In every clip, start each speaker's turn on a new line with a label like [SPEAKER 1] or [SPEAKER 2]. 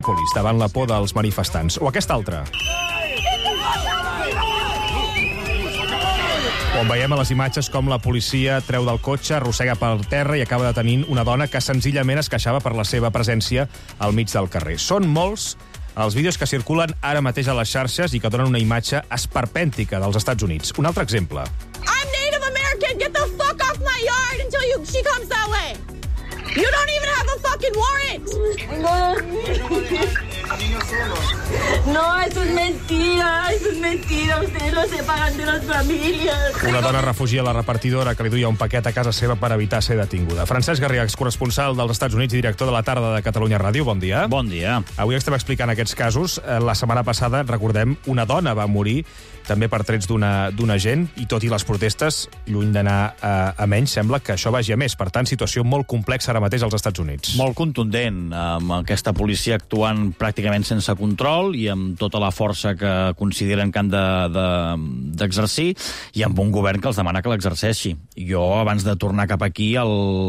[SPEAKER 1] Minneapolis, davant la por dels manifestants. O aquest altre, on veiem a les imatges com la policia treu del cotxe, arrossega per terra i acaba detenint una dona que senzillament es queixava per la seva presència al mig del carrer. Són molts els vídeos que circulen ara mateix a les xarxes i que donen una imatge esperpèntica dels Estats Units. Un altre exemple.
[SPEAKER 2] I'm Native American. Get the fuck off my yard until she comes that way. You don't even have a fucking warrant.
[SPEAKER 3] No, eso es mentira, ustedes lo separan de las familias.
[SPEAKER 1] Una dona refugia a la repartidora que li duia un paquet a casa seva per evitar ser detinguda. Francesc Garriga, corresponsal dels Estats Units i director de la tarda de Catalunya Ràdio, bon dia.
[SPEAKER 4] Bon dia.
[SPEAKER 1] Avui estem explicant aquests casos. La setmana passada, recordem, una dona va morir també per trets d'un agent, i tot i les protestes, lluny d'anar a menys, sembla que això vagi a més. Per tant, situació molt complexa ara mateix als Estats Units.
[SPEAKER 4] Molt contundent, amb aquesta policia actuant pràcticament sense control i amb tota la força que consideren que han d'exercir, i amb un govern que els demana que l'exerceixi. Jo, abans de tornar cap aquí,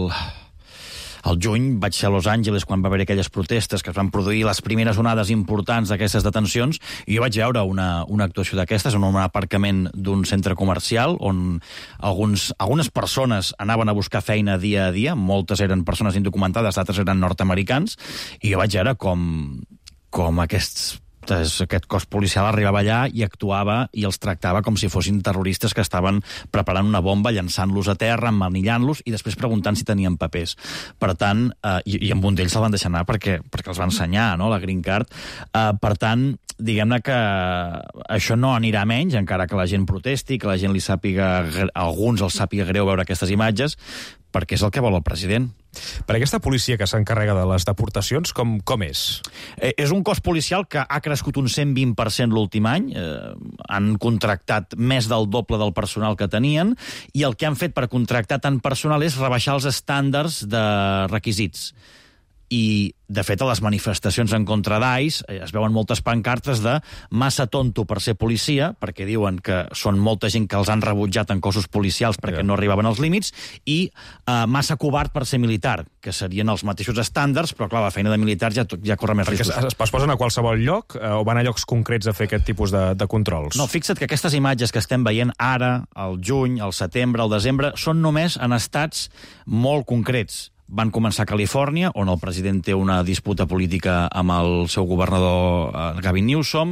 [SPEAKER 4] al juny vaig ser a Los Angeles quan va haver aquelles protestes que es van produir les primeres onades importants d'aquestes detencions, i jo vaig veure una actuació d'aquestes en un aparcament d'un centre comercial on algunes persones anaven a buscar feina dia a dia, moltes eren persones indocumentades, d'altres eren nord-americans, i jo vaig veure com aquest cos policial arribava allà i actuava i els tractava com si fossin terroristes que estaven preparant una bomba, llançant-los a terra, emmanillant-los i després preguntant si tenien papers. Per tant, i amb un d'ells se'l van deixar anar perquè els va ensenyar, no?, la green card. Per tant, diguem-ne que això no anirà menys, encara que la gent protesti, que la gent alguns els sàpiga greu veure aquestes imatges, perquè és el que vol el president.
[SPEAKER 1] Per aquesta policia que s'encarrega de les deportacions, com és?
[SPEAKER 4] És un cos policial que ha crescut un 120% l'últim any, han contractat més del doble del personal que tenien, i el que han fet per contractar tant personal és rebaixar els estàndards de requisits. I, de fet, a les manifestacions en contra d'ICE es veuen moltes pancartes de massa tonto per ser policia, perquè diuen que són molta gent que els han rebutjat en cossos policials perquè no arribaven als límits, i massa covard per ser militar, que serien els mateixos estàndards, però, clar, la feina de militar ja corre més riscos.
[SPEAKER 1] Perquè es posen a qualsevol lloc o van a llocs concrets a fer aquest tipus de controls?
[SPEAKER 4] No, fixa't que aquestes imatges que estem veient ara, al juny, al setembre, al desembre, són només en estats molt concrets. Van començar a Califòrnia, on el president té una disputa política amb el seu governador Gavin Newsom.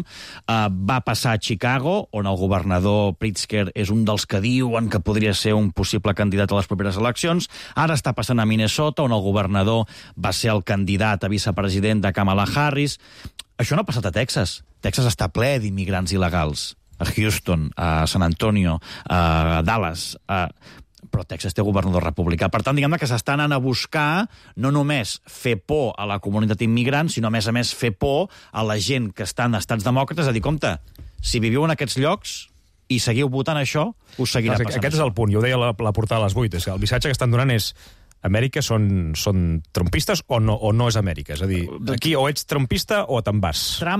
[SPEAKER 4] Va passar a Chicago, on el governador Pritzker és un dels que diuen que podria ser un possible candidat a les properes eleccions. Ara està passant a Minnesota, on el governador va ser el candidat a vicepresident de Kamala Harris. Això no ha passat a Texas. Texas està ple d'immigrants il·legals. A Houston, a San Antonio, a Dallas, però Texas té governador republicà. Per tant, diguem-ne que s'estan anant a buscar no només fer por a la comunitat immigrant, sinó, a més, fer por a la gent que està en estats demòcrates, a dir, compte, si viviu en aquests llocs i seguiu votant això, us seguirà passant.
[SPEAKER 1] Aquest és el punt, jo ho deia a la portada a les 8, és que el missatge que estan donant és Amèrica són trumpistes o no és Amèrica? És a dir, aquí o ets trumpista o te'n vas.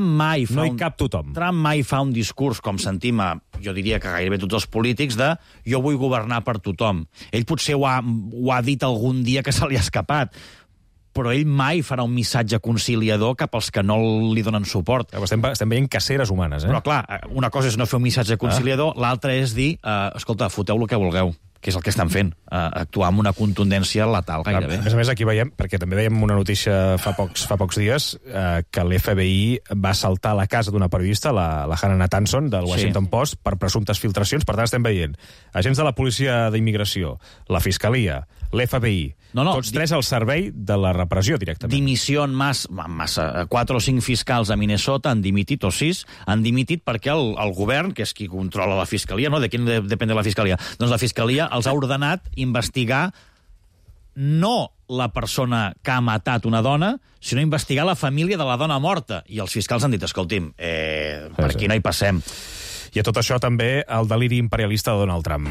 [SPEAKER 1] No hi cap tothom.
[SPEAKER 4] Trump mai fa un discurs, com sentim jo diria que gairebé tots els polítics, de jo vull governar per tothom. Ell potser ho ha dit algun dia que se li ha escapat, però ell mai farà un missatge conciliador cap als que no li donen suport.
[SPEAKER 1] Estem veient caceres humanes,
[SPEAKER 4] Però, clar, una cosa és no fer un missatge conciliador, l'altra és dir, escolta, foteu el que vulgueu, que és el que estan fent, actuar amb una contundència letal, gairebé.
[SPEAKER 1] A més, aquí veiem, perquè també veiem una notícia fa pocs dies, que l'FBI va assaltar la casa d'una periodista, la Hannah Nathanson, del Washington Post, per presumptes filtracions. Per tant, estem veient agents de la policia d'immigració, la Fiscalia, l'FBI, tots tres al servei de la repressió, directament.
[SPEAKER 4] Dimissió en massa. 4 o 5 fiscals a Minnesota han dimitit, o 6, han dimitit perquè el govern, que és qui controla la Fiscalia, no? De qui depèn de la Fiscalia? Doncs la Fiscalia els ha ordenat investigar no la persona que ha matat una dona, sinó investigar la família de la dona morta. I els fiscals han dit, escolti'm, per aquí no hi passem.
[SPEAKER 1] I a tot això també el deliri imperialista de Donald Trump.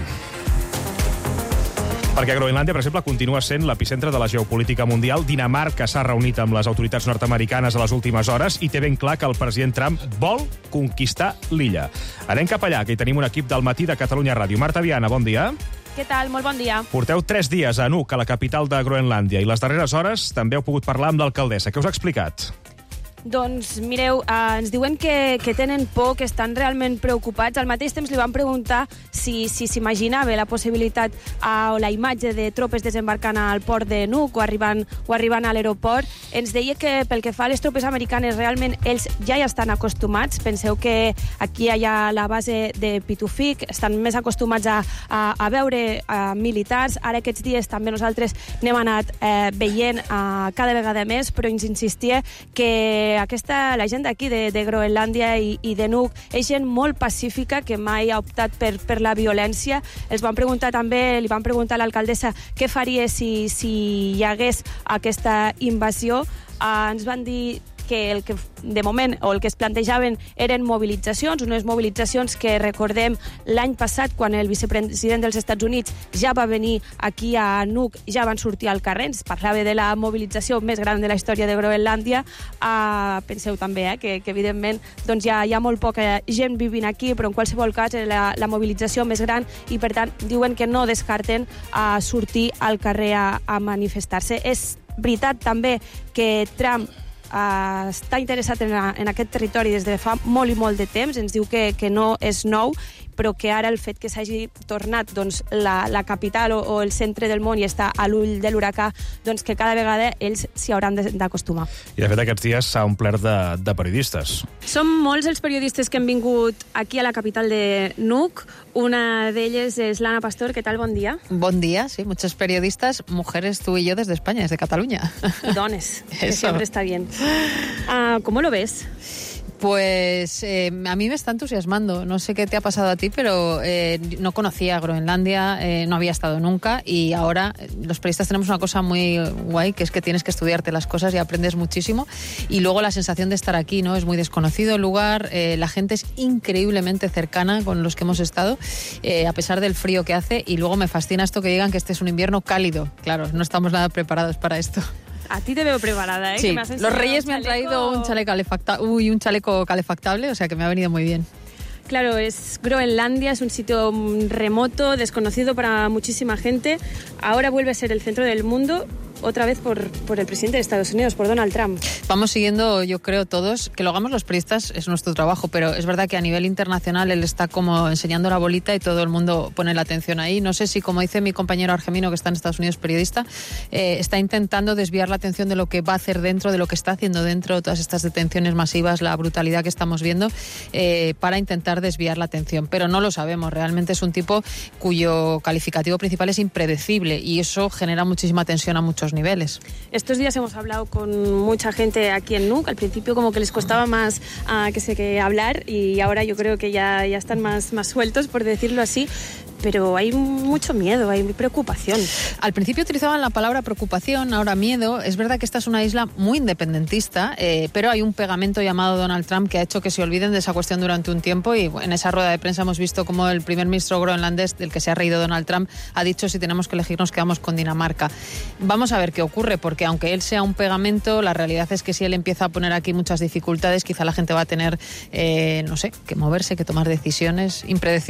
[SPEAKER 1] Perquè Groenlàndia, per exemple, continua sent l'epicentre de la geopolítica mundial. Dinamarca s'ha reunit amb les autoritats nord-americanes a les últimes hores i té ben clar que el president Trump vol conquistar l'illa. Anem cap allà, que hi tenim un equip del matí de Catalunya Ràdio. Marta Viana, bon dia.
[SPEAKER 5] Què tal? Molt bon dia.
[SPEAKER 1] Porteu 3 dies a Nuuk, a la capital de Groenlàndia, i les darreres hores també heu pogut parlar amb l'alcaldessa. Què us ha explicat?
[SPEAKER 5] Doncs mireu, ens diuen que tenen por, que estan realment preocupats. Al mateix temps li van preguntar si s'imaginava la possibilitat o la imatge de tropes desembarcant al port de Nuuk o arribant a l'aeroport. Ens deia que pel que fa a les tropes americanes realment ells ja hi estan acostumats. Penseu que aquí hi ha la base de Pituffik, estan més acostumats a veure militars. Ara aquests dies també nosaltres n'hem anat veient cada vegada més, però ens insistia que la gent d'aquí de Groenlàndia i de Nuuk és gent molt pacífica, que mai ha optat per la violència. Li van preguntar a l'alcaldessa què faria si hi hagués aquesta invasió. Ens van dir que el que de moment o el que es plantejaven eren mobilitzacions, unes mobilitzacions que recordem l'any passat quan el vicepresident dels Estats Units ja va venir aquí a Nuuk, ja van sortir al carrer, ens parlava de la mobilització més gran de la història de Groenlàndia. Penseu també que evidentment doncs hi ha molt poca gent vivint aquí, però en qualsevol cas era la mobilització més gran i per tant diuen que no descarten sortir al carrer a manifestar-se. És veritat també que Trump està interessat en aquest territori des de fa molt i molt de temps. Ens diu que no és nou, però que ara el fet que s'hagi tornat la capital o el centre del món i està a l'ull de l'huracà, doncs que cada vegada ells s'hi hauran d'acostumar.
[SPEAKER 1] I de fet aquests dies s'ha omplert de periodistes.
[SPEAKER 5] Són molts els periodistes que han vingut aquí a la capital de Nuuk. Una d'elles es l'Anna Pastor. ¿Qué tal? Buen día.
[SPEAKER 6] Buen día, sí. Muchos periodistas, mujeres, tú y yo, desde España, desde Cataluña.
[SPEAKER 5] Y dones, que siempre está bien. ¿Cómo lo ves?
[SPEAKER 6] Pues a mí me está entusiasmando. No sé qué te ha pasado a ti, pero no conocía Groenlandia, no había estado nunca, y ahora los periodistas tenemos una cosa muy guay, que es que tienes que estudiarte las cosas y aprendes muchísimo. Y luego la sensación de estar aquí, ¿no? Es muy desconocido el lugar, la gente es increíblemente cercana con los que hemos estado, a pesar del frío que hace, y luego me fascina esto que digan que este es un invierno cálido. Claro, no estamos nada preparados para esto.
[SPEAKER 5] A ti te veo preparada, ¿eh?
[SPEAKER 6] Sí,
[SPEAKER 5] que me has
[SPEAKER 6] los Reyes me han traído un chaleco calefactable, o sea que me ha venido muy bien.
[SPEAKER 5] Claro, es Groenlandia, es un sitio remoto, desconocido para muchísima gente. Ahora vuelve a ser el centro del mundo, otra vez por el presidente de Estados Unidos, por Donald Trump.
[SPEAKER 6] Vamos siguiendo, yo creo, todos, que lo hagamos los periodistas es nuestro trabajo, pero es verdad que a nivel internacional él está como enseñando la bolita y todo el mundo pone la atención ahí. No sé si, como dice mi compañero argelino que está en Estados Unidos, periodista, está intentando desviar la atención de lo que va a hacer dentro, de lo que está haciendo dentro, todas estas detenciones masivas, la brutalidad que estamos viendo, para intentar desviar la atención. Pero no lo sabemos, realmente es un tipo cuyo calificativo principal es impredecible y eso genera muchísima tensión a muchos niveles.
[SPEAKER 5] Estos días hemos hablado con mucha gente aquí en Nuuk. Al principio como que les costaba más que hablar, y ahora yo creo que ya están más sueltos, por decirlo así. Pero hay mucho miedo, hay preocupación.
[SPEAKER 6] Al principio utilizaban la palabra preocupación, ahora miedo. Es verdad que esta es una isla muy independentista, pero hay un pegamento llamado Donald Trump que ha hecho que se olviden de esa cuestión durante un tiempo, y en esa rueda de prensa hemos visto cómo el primer ministro groenlandés, del que se ha reído Donald Trump, ha dicho: si tenemos que elegir nos quedamos con Dinamarca. Vamos a ver qué ocurre, porque aunque él sea un pegamento, la realidad es que si él empieza a poner aquí muchas dificultades, quizá la gente va a tener, no sé, que moverse, que tomar decisiones.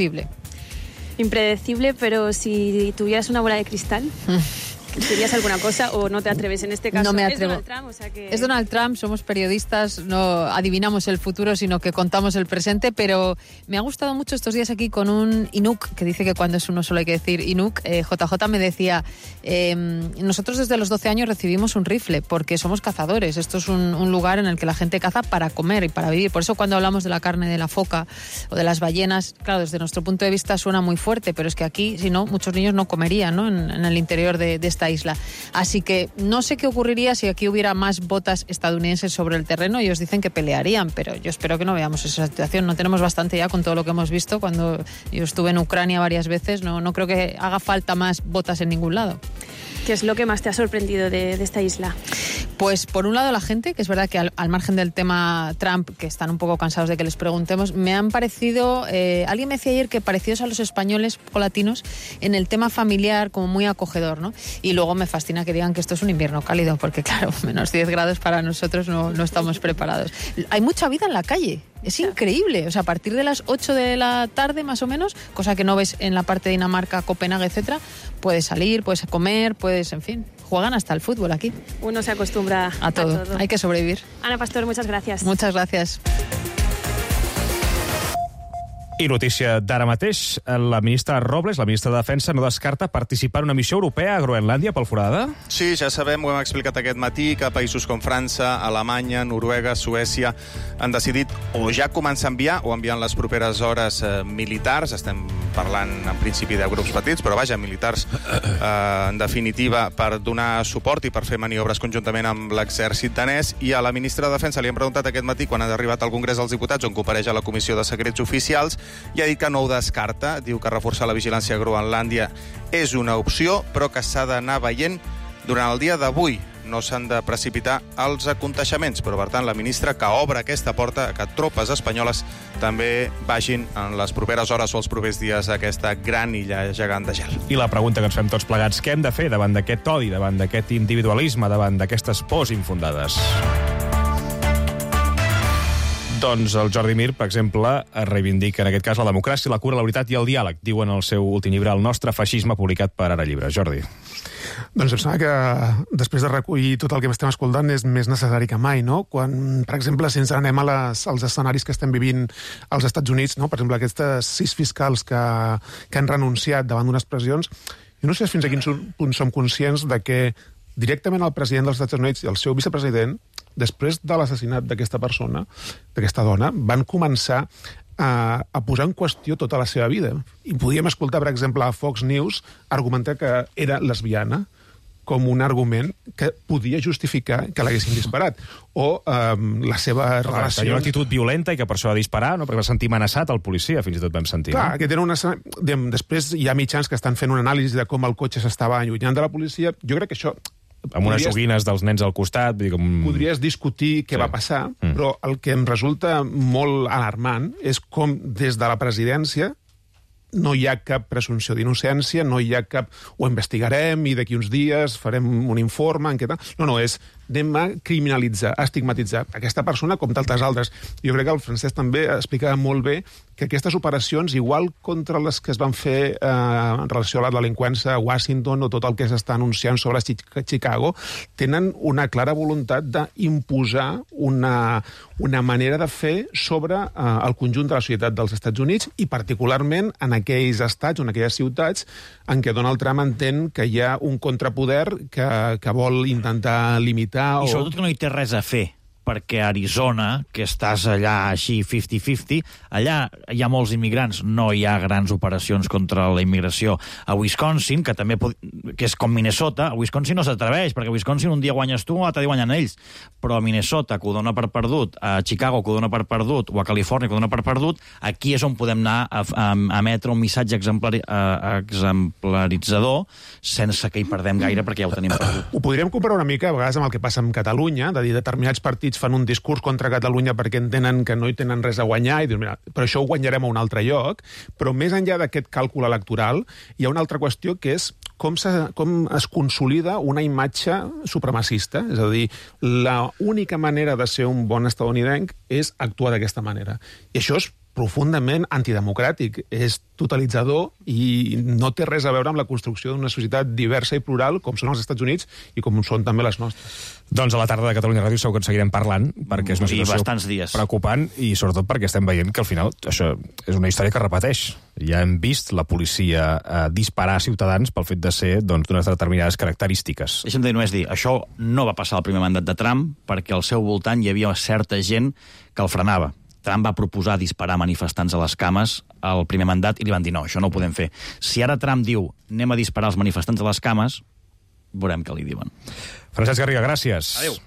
[SPEAKER 6] Impredecible,
[SPEAKER 5] pero si tuvieras una bola de cristal, ¿dirías alguna cosa o no te atreves en este caso?
[SPEAKER 6] No me atrevo.
[SPEAKER 5] Es Donald Trump, o sea que...
[SPEAKER 6] Es Donald Trump, somos periodistas, no adivinamos el futuro, sino que contamos el presente, pero me ha gustado mucho estos días aquí con un Inuk, que dice que cuando es uno solo hay que decir Inuk. JJ me decía, nosotros desde los 12 años recibimos un rifle, porque somos cazadores. Esto es un lugar en el que la gente caza para comer y para vivir. Por eso cuando hablamos de la carne de la foca o de las ballenas, claro, desde nuestro punto de vista suena muy fuerte, pero es que aquí, si no, muchos niños no comerían, ¿no? En el interior de esta isla. Así que no sé qué ocurriría si aquí hubiera más botas estadounidenses sobre el terreno. Ellos dicen que pelearían, pero yo espero que no veamos esa situación. No tenemos bastante ya con todo lo que hemos visto. Cuando yo estuve en Ucrania varias veces, no creo que haga falta más botas en ningún lado.
[SPEAKER 5] ¿Qué es lo que más te ha sorprendido de esta isla?
[SPEAKER 6] Pues por un lado la gente, que es verdad que al margen del tema Trump, que están un poco cansados de que les preguntemos, me han parecido, alguien me decía ayer que parecidos a los españoles o latinos en el tema familiar, como muy acogedor, ¿no? Y luego me fascina que digan que esto es un invierno cálido, porque claro, menos 10 grados para nosotros no estamos preparados. Hay mucha vida en la calle. Es increíble, o sea, a partir de las 8 de la tarde más o menos, cosa que no ves en la parte de Dinamarca, Copenhague, etcétera, puedes salir, puedes comer, en fin. juegan hasta el fútbol aquí.
[SPEAKER 5] Uno se acostumbra
[SPEAKER 6] A todo. Hay que sobrevivir.
[SPEAKER 5] Ana Pastor, muchas gracias.
[SPEAKER 6] Muchas gracias.
[SPEAKER 1] I notícia d'ara mateix, la ministra Robles, la ministra de Defensa, no descarta participar en una missió europea a Groenlàndia pel Forada?
[SPEAKER 7] Sí, ja sabem, ho hem explicat aquest matí, que països com França, Alemanya, Noruega, Suècia han decidit o ja començar a enviar o enviar en les properes hores militars. Estem parlant en principi de grups petits, però vaja, militars en definitiva per donar suport i per fer maniobres conjuntament amb l'exèrcit danès. I a la ministra de Defensa li hem preguntat aquest matí, quan ha arribat al Congrés dels Diputats, on compareix a la Comissió de Secrets Oficials, i ha dit que no ho descarta. Diu que reforçar la vigilància a Groenlàndia és una opció, però que s'ha d'anar veient durant el dia d'avui. No s'han de precipitar els aconteixements, però, per tant, la ministra que obre aquesta porta a que tropes espanyoles també vagin en les properes hores o els propers dies a aquesta gran illa gegant de gel.
[SPEAKER 1] I la pregunta que ens fem tots plegats, què hem de fer davant d'aquest odi, davant d'aquest individualisme, davant d'aquestes pors infundades? Doncs el Jordi Mir, per exemple, reivindica en aquest cas la democràcia, la cura, la veritat i el diàleg, diuen el seu últim llibre, El nostre feixisme, publicat per Ara Llibre. Jordi.
[SPEAKER 8] Doncs em sembla que després de recollir tot el que estem escoltant és més necessari que mai, no? Quan, per exemple, si ens anem als escenaris que estem vivint als Estats Units, no? Per exemple, aquests 6 fiscals que han renunciat davant d'unes pressions, jo no sé fins a quin punt som conscients de que directament el president dels Estats Units i el seu vicepresident, després de l'assassinat d'aquesta persona, d'aquesta dona, van començar a posar en qüestió tota la seva vida. I podíem escoltar, per exemple, a Fox News argumentar que era lesbiana com un argument que podia justificar que l'haguessin disparat. O la seva relació...
[SPEAKER 1] Tenia una actitud violenta i que per això va disparar, no? Perquè va sentir amenaçat el policia, fins i tot vam sentir.
[SPEAKER 8] Clar, que tenen després hi ha mitjans que estan fent una anàlisi de com el cotxe s'estava allunyant de la policia. Jo crec que això...
[SPEAKER 1] Amb unes joguines dels nens al costat.
[SPEAKER 8] Podries discutir què va passar, però el que em resulta molt alarmant és com des de la presidència no hi ha cap presumpció d'innocència, no hi ha cap... Ho investigarem i d'aquí uns dies farem un informe... No, és anem a criminalitzar, a estigmatitzar aquesta persona com tantes altres. Jo crec que el Francesc també explicava molt bé que aquestes operacions, igual contra les que es van fer en relació a la delinqüència a Washington o tot el que s'està anunciant sobre Chicago, tenen una clara voluntat d'imposar una manera de fer sobre el conjunt de la societat dels Estats Units i particularment en aquells estats o en aquelles ciutats en què Donald Trump entén que hi ha un contrapoder que vol intentar limitar.
[SPEAKER 4] I sobretot que no hi té res a fer, perquè a Arizona, que estàs allà així 50-50, allà hi ha molts immigrants, no hi ha grans operacions contra la immigració. A Wisconsin, que també que és com Minnesota, a Wisconsin no s'atreveix, perquè a Wisconsin un dia guanyes tu, l'altre dia guanyen ells. Però a Minnesota, que ho dona per perdut, a Chicago, que ho dona per perdut, o a Califòrnia, que ho dona per perdut, aquí és on podem anar a emetre un missatge exemplaritzador sense que hi perdem gaire, perquè ja ho tenim perdut.
[SPEAKER 8] Ho podríem comparar una mica, a vegades, amb el que passa amb Catalunya, de dir determinats partits fan un discurs contra Catalunya perquè entenen que no hi tenen res a guanyar i diuen, mira, però això ho guanyarem a un altre lloc. Però més enllà d'aquest càlcul electoral, hi ha una altra qüestió que és com es consolida una imatge supremacista. És a dir, l'única manera de ser un bon estadounidenc és actuar d'aquesta manera. I això és profundament antidemocràtic, és totalitzador i no té res a veure amb la construcció d'una societat diversa i plural com són els Estats Units i com són també les nostres.
[SPEAKER 1] Doncs a la tarda de Catalunya Ràdio segur que en seguirem parlant, perquè és una situació preocupant i sobretot perquè estem veient que al final això és una història que repeteix. Ja hem vist la policia disparar ciutadans pel fet de ser d'unes determinades característiques.
[SPEAKER 4] Deixa'm dir només dir, això no va passar al primer mandat de Trump perquè al seu voltant hi havia certa gent que el frenava. Trump va proposar disparar manifestants a les cames al primer mandat i li van dir no, això no ho podem fer. Si ara Trump diu anem a disparar els manifestants a les cames, veurem què li diuen.
[SPEAKER 1] Francesc Garriga, gràcies.
[SPEAKER 4] Adéu.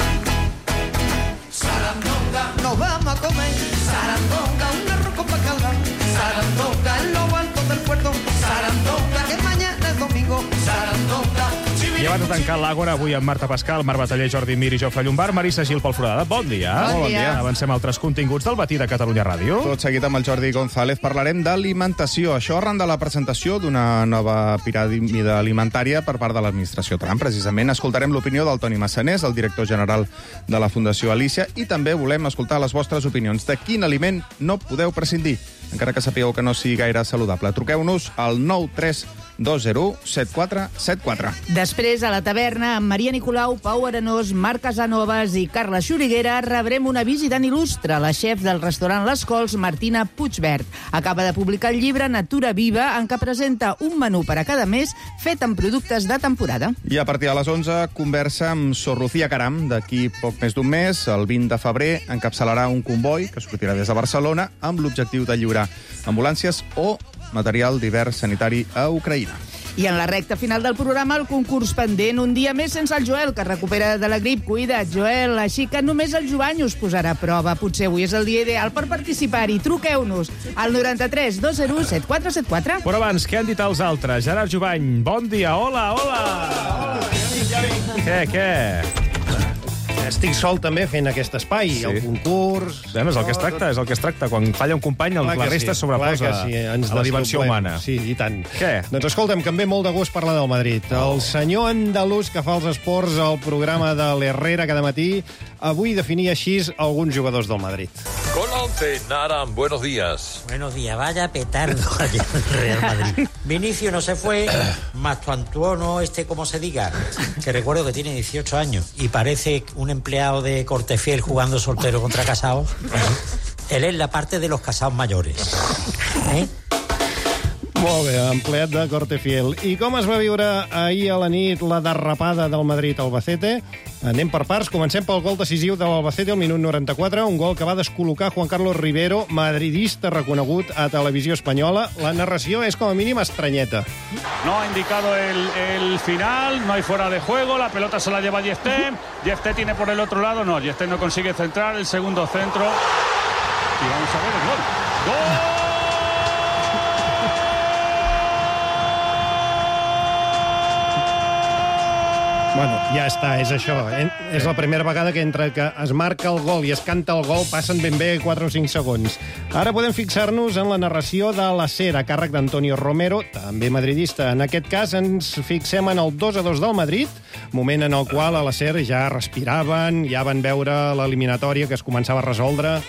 [SPEAKER 9] Sarandonga, nos vamos a comer. Sarandonga, un arroz con bacalao. Sarandonga, en lo alto del puerto. Sarandonga, que mañana es domingo. Sarandonga.
[SPEAKER 1] I abans de tancar l'Àgora, avui amb Marta Pascal, Marc Bataller, Jordi Mir i Jofre Llombard, Marissa Gil pel Foradada. Bon dia.
[SPEAKER 6] Bon dia.
[SPEAKER 1] Avancem altres continguts del matí de Catalunya Ràdio.
[SPEAKER 7] Tot seguit amb el Jordi González parlarem d'alimentació. Això arran de la presentació d'una nova piràmide alimentària per part de l'administració Trump. Precisament escoltarem l'opinió del Toni Massanés, el director general de la Fundació Alícia, i també volem escoltar les vostres opinions. De quin aliment no podeu prescindir, encara que sapigueu que no sigui gaire saludable? Truqueu-nos al 9 3
[SPEAKER 10] 201 7474.
[SPEAKER 11] Després, a la taverna, amb Maria Nicolau, Pau Arenós, Marc Casanovas i Carla Xuriguera, rebrem un avís tan il·lustre, la xef del restaurant Les Cols, Martina Puigvert. Acaba de publicar el llibre Natura Viva, en què presenta un menú per a cada mes fet amb productes de temporada.
[SPEAKER 10] I a partir de les 11, conversa amb Sor Lucía Caram. D'aquí poc més d'un mes, el 20 de febrer, encapçalarà un comboi que sortirà des de Barcelona amb l'objectiu de lliurar ambulàncies o material divers sanitari a Ucraïna.
[SPEAKER 11] I en la recta final del programa, el concurs pendent. Un dia més sense el Joel, que es recupera de la grip. Cuida't, Joel. Així que només el Jovany us posarà a prova. Potser avui és el dia ideal per participar-hi. Truqueu-nos al 93 201 7474.
[SPEAKER 1] Però abans, què han dit els altres? Gerard Jovany, bon dia. Hola, hola. Què?
[SPEAKER 12] Estic sol també fent aquest espai, sí. El concurs...
[SPEAKER 1] Bueno, és el que es tracta, Quan falla un company, la resta es sobreposa a la dimensió humana.
[SPEAKER 12] Sí, i tant.
[SPEAKER 1] Què?
[SPEAKER 12] Doncs escolta'm, que em ve molt de gust parlar del Madrid. El senyor andalús que fa els esports al programa de l'Herrera cada matí, avui definia així alguns jugadors del Madrid.
[SPEAKER 13] Con la 11, Naran, buenos días.
[SPEAKER 14] Buenos días, vaya petardo ayer el Real Madrid. Vinicio no se fue, Mastuantuono, como se diga, que recuerdo que tiene 18 años y parece un empleado de Cortefiel jugando soltero contra casados. Él es la parte de los casados mayores.
[SPEAKER 12] Molt bé, empleat de Cortefiel. I com es va viure ahir a la nit la derrapada del Madrid-Albacete? Anem per parts. Comencem pel gol decisiu de l'Albacete al minut 94, un gol que va descol·locar Juan Carlos Rivero, madridista reconegut a Televisió Espanyola. La narració és com a mínim estranyeta.
[SPEAKER 15] No ha indicado el final, no hay fuera de juego, la pelota se la lleva Yefté. Yefté tiene por el otro lado, no, Yefté no consigue centrar, el segundo centro. Y vamos a ver el gol. ¡Gol!
[SPEAKER 12] Bueno, ja està, és això. És la primera vegada que entre que es marca el gol i es canta el gol passen ben bé 4 o 5 segons. Ara podem fixar-nos en la narració de la SER, a càrrec d'Antonio Romero, també madridista. En aquest cas ens fixem en el 2-2 del Madrid, moment en el qual a la SER ja respiraven, ja van veure l'eliminatòria que es començava a resoldre.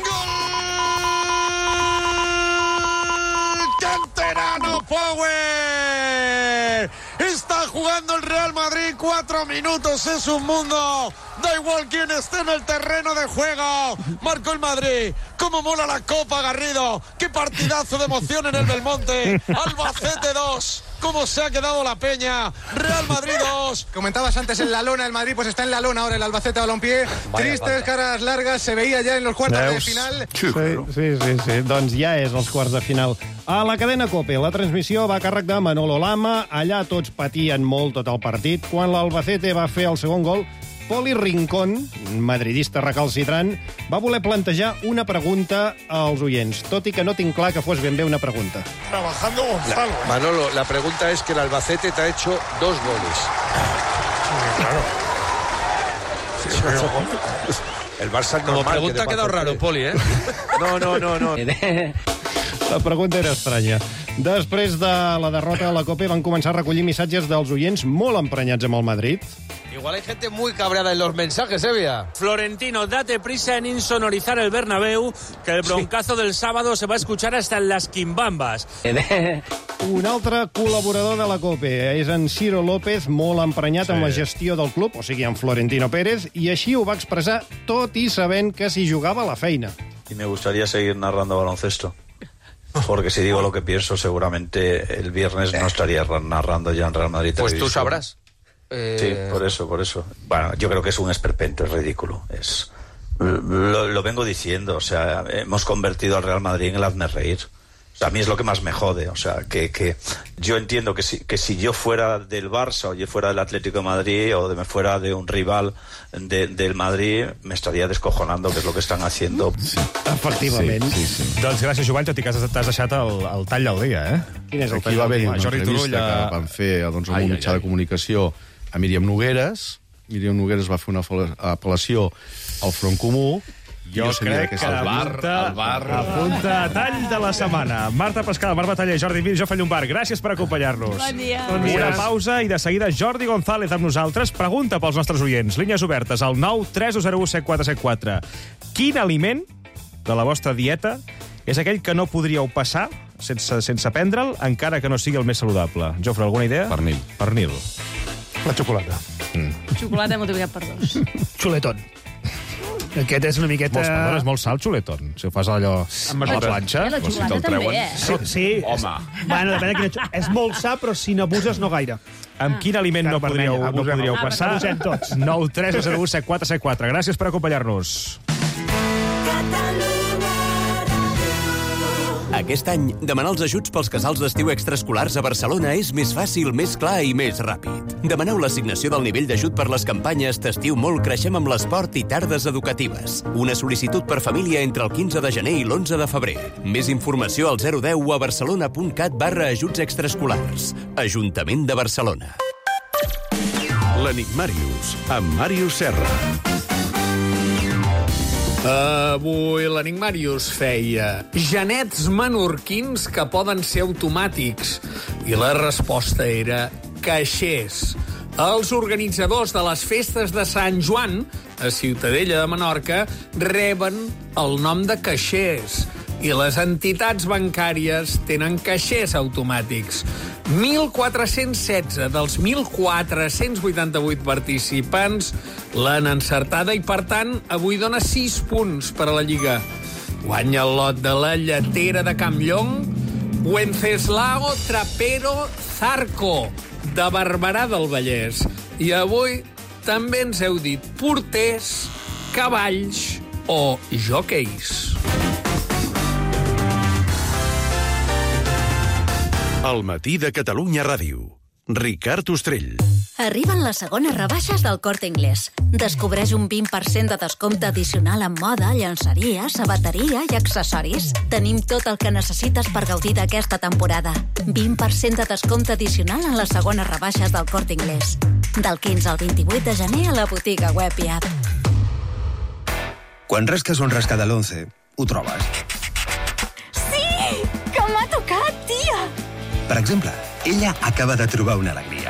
[SPEAKER 16] ¡Canterano Power! Está jugando el Real Madrid, 4 minutos, es un mundo. Da igual quién esté en el terreno de juego. Marcó el Madrid. ¡Cómo mola la Copa, Garrido! ¡Qué partidazo de emoción en el Belmonte! Albacete 2. ¿Cómo se ha quedado la peña? Real Madrid 2.
[SPEAKER 17] Comentabas antes en la lona, el Madrid pues está en la lona ahora el Albacete Balompié. Tristes, caras largas, se veía ya en los cuartos de final.
[SPEAKER 12] Sí. Doncs ja és els quarts de final. A la cadena COPE, la transmissió va a càrrec de Manolo Lama. Allà tots patien molt tot el partit. Quan l'Albacete va fer el segon gol, Poli Rincón, madridista recalcitrant, va voler plantejar una pregunta als oients, tot i que no tinc clar que fos ben bé una pregunta.
[SPEAKER 16] Trabajando Gonzalo.
[SPEAKER 13] Manolo, la pregunta es que el Albacete te ha hecho 2 goles.
[SPEAKER 16] Claro.
[SPEAKER 13] El Barça
[SPEAKER 18] Como pregunta ha quedado raro, Poli, ¿eh?
[SPEAKER 13] No.
[SPEAKER 12] La pregunta era estranya. Després de la derrota de la Copa van començar a recollir missatges dels oients molt emprenyats amb el Madrid.
[SPEAKER 18] Igual hay gente muy cabreada en los mensajes, Evia.
[SPEAKER 19] Florentino, date prisa en insonorizar el Bernabéu, que el broncazo del sábado se va a escuchar hasta en las quimbambas.
[SPEAKER 12] Un altre col·laborador de la COPE és en Ciro López, molt emprenyat amb la gestió del club, o sigui, amb Florentino Pérez, i així ho va expressar tot i sabent que s'hi jugava la feina.
[SPEAKER 20] Y me gustaría seguir narrando baloncesto. Porque si digo lo que pienso, seguramente el viernes no estaría narrando ya en Real Madrid
[SPEAKER 18] Pues
[SPEAKER 20] Televisión.
[SPEAKER 18] tú sabrás.
[SPEAKER 20] Sí, por eso. Bueno, yo creo que es un esperpento, es ridículo. Lo vengo diciendo, o sea, hemos convertido al Real Madrid en el hazmerreír. O sea, a mí es lo que más me jode. O sea, que yo entiendo que si yo fuera del Barça o yo fuera del Atlético de Madrid o me fuera de un rival del Madrid, me estaria descojonando, que és el que estan haciendo.
[SPEAKER 12] Sí. Efectivament.
[SPEAKER 1] Sí. Doncs gràcies, Jovany, tot i que t'has deixat el tall del dia, eh?
[SPEAKER 12] Quin és el
[SPEAKER 21] Aquí
[SPEAKER 12] tall
[SPEAKER 21] va
[SPEAKER 12] del
[SPEAKER 21] haver
[SPEAKER 12] dia?
[SPEAKER 21] una entrevista que van fer doncs, amb un mitjà de comunicació a Míriam Nogueres. Míriam Nogueres va fer una apel·lació al Front Comú.
[SPEAKER 1] Jo crec que apunta tall de la setmana. Marta Pascal, Marc Bataller, Jordi Mir, Jofre Llombard, gràcies per acompanyar-nos.
[SPEAKER 5] Bon dia.
[SPEAKER 1] Una pausa i de seguida Jordi González amb nosaltres. Pregunta pels nostres oients. Línies obertes al 9 301 7474. Quin aliment de la vostra dieta és aquell que no podríeu passar sense prendre'l, encara que no sigui el més saludable. Jofre, alguna idea? Pernil.
[SPEAKER 8] La xocolata.
[SPEAKER 5] Xocolata multiplicat per 2.
[SPEAKER 2] Xuletón. Aquest és una miqueta...
[SPEAKER 1] És molt sal, xuletón. Si ho fas allò a la planxa...
[SPEAKER 5] La xocolata també,
[SPEAKER 2] Sí. Home. Bueno, depèn de quina... És molt sa, però si n'abuses no gaire.
[SPEAKER 1] Amb quin aliment no podríeu passar?
[SPEAKER 2] Abusem tots.
[SPEAKER 1] 9 3 0 1 7 4 7 4. Gràcies per acompanyar-nos.
[SPEAKER 22] Aquest any, demanar els ajuts pels casals d'estiu extraescolars a Barcelona és més fàcil, més clar i més ràpid. Demaneu l'assignació del nivell d'ajut per les campanyes T'estiu molt, creixem amb l'esport i tardes educatives. Una sol·licitud per família entre el 15 de gener i l'11 de febrer. Més informació al 010 o a barcelona.cat/ajuts extraescolars. Ajuntament de Barcelona.
[SPEAKER 23] L'Enigmàrius, amb Màrius Serra.
[SPEAKER 24] Avui l'Enigmàrius feia genets menorquins que poden ser automàtics. I la resposta era caixers. Els organitzadors de les festes de Sant Joan, a Ciutadella de Menorca, reben el nom de caixers. I les entitats bancàries tenen caixers automàtics. 1.416 dels 1.488 participants l'han encertada i, per tant, avui dona 6 punts per a la Lliga. Guanya el lot de la lletera de Campllong, Wenceslao Trapero Zarco, de Barberà del Vallès. I avui també ens heu dit porters, cavalls o jòqueis.
[SPEAKER 23] El matí de Catalunya Ràdio. Ricard Ostrell.
[SPEAKER 25] Arriben les segones rebaixes del Corte Inglés. Descobreix un 20% de descompte addicional en moda, llenceria, sabateria i accessoris. Tenim tot el que necessites per gaudir d'aquesta temporada. 20% de descompte addicional en les segones rebaixes del Corte Inglés. Del 15 al 28 de gener a la botiga web i app.
[SPEAKER 26] Quan rasques un rascat de l'11, ho trobes.
[SPEAKER 25] Sí! Que m'ha tocat, tia!
[SPEAKER 26] Per exemple, ella acaba de trobar una alegria.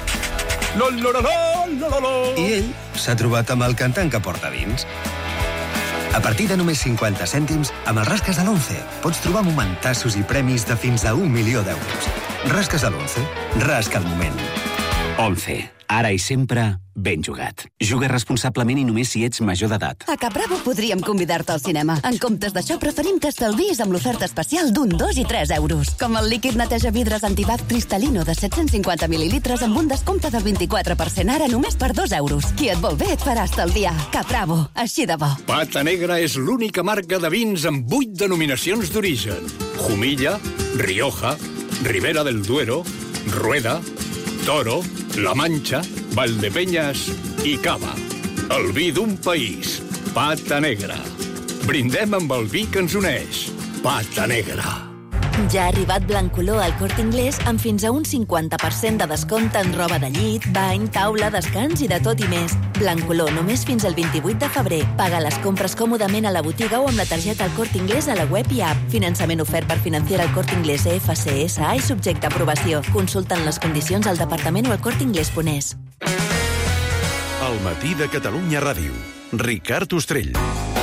[SPEAKER 26] I ell s'ha trobat amb el cantant que porta dins. A partir de només 50 cèntims, amb els rasques de l'11 pots trobar momentassos i premis de fins a 1 milió d'euros. Rasques de l'11, rasca el moment.
[SPEAKER 27] 11. Ara i sempre, ben jugat. Juga responsablement i només si ets major d'edat.
[SPEAKER 28] A Capravo podríem convidar-te al cinema. En comptes d'això, preferim que estalvis amb l'oferta especial d'1, 2 i 3 euros. Com el líquid neteja vidres Antibac Cristalino de 750 mil·lilitres amb un descompte del 24%, ara només per 2 euros. Qui et vol bé et farà estalviar. Capravo, així de bo.
[SPEAKER 29] Pata Negra és l'única marca de vins amb 8 denominacions d'origen. Jumilla, Rioja, Ribera del Duero, Rueda, Toro, La Mancha, Valdepeñas i Cava. El vi d'un país. Pata Negra. Brindem amb el vi que ens uneix. Pata Negra.
[SPEAKER 25] Ja ha arribat Blancolor al Corte Inglés amb fins a un 50% de descompte en roba de llit, bany, taula, descans i de tot i més. Blancolor només fins al 28 de febrer. Paga les compres còmodament a la botiga o amb la targeta al Corte Inglés a la web i app. Finançament ofert per Financiera al Corte Inglés EFC SA i subjecte a aprovació. Consulten les condicions al departament o al corteinglés.es.
[SPEAKER 23] El matí de Catalunya Ràdio. Ricard Ostrell.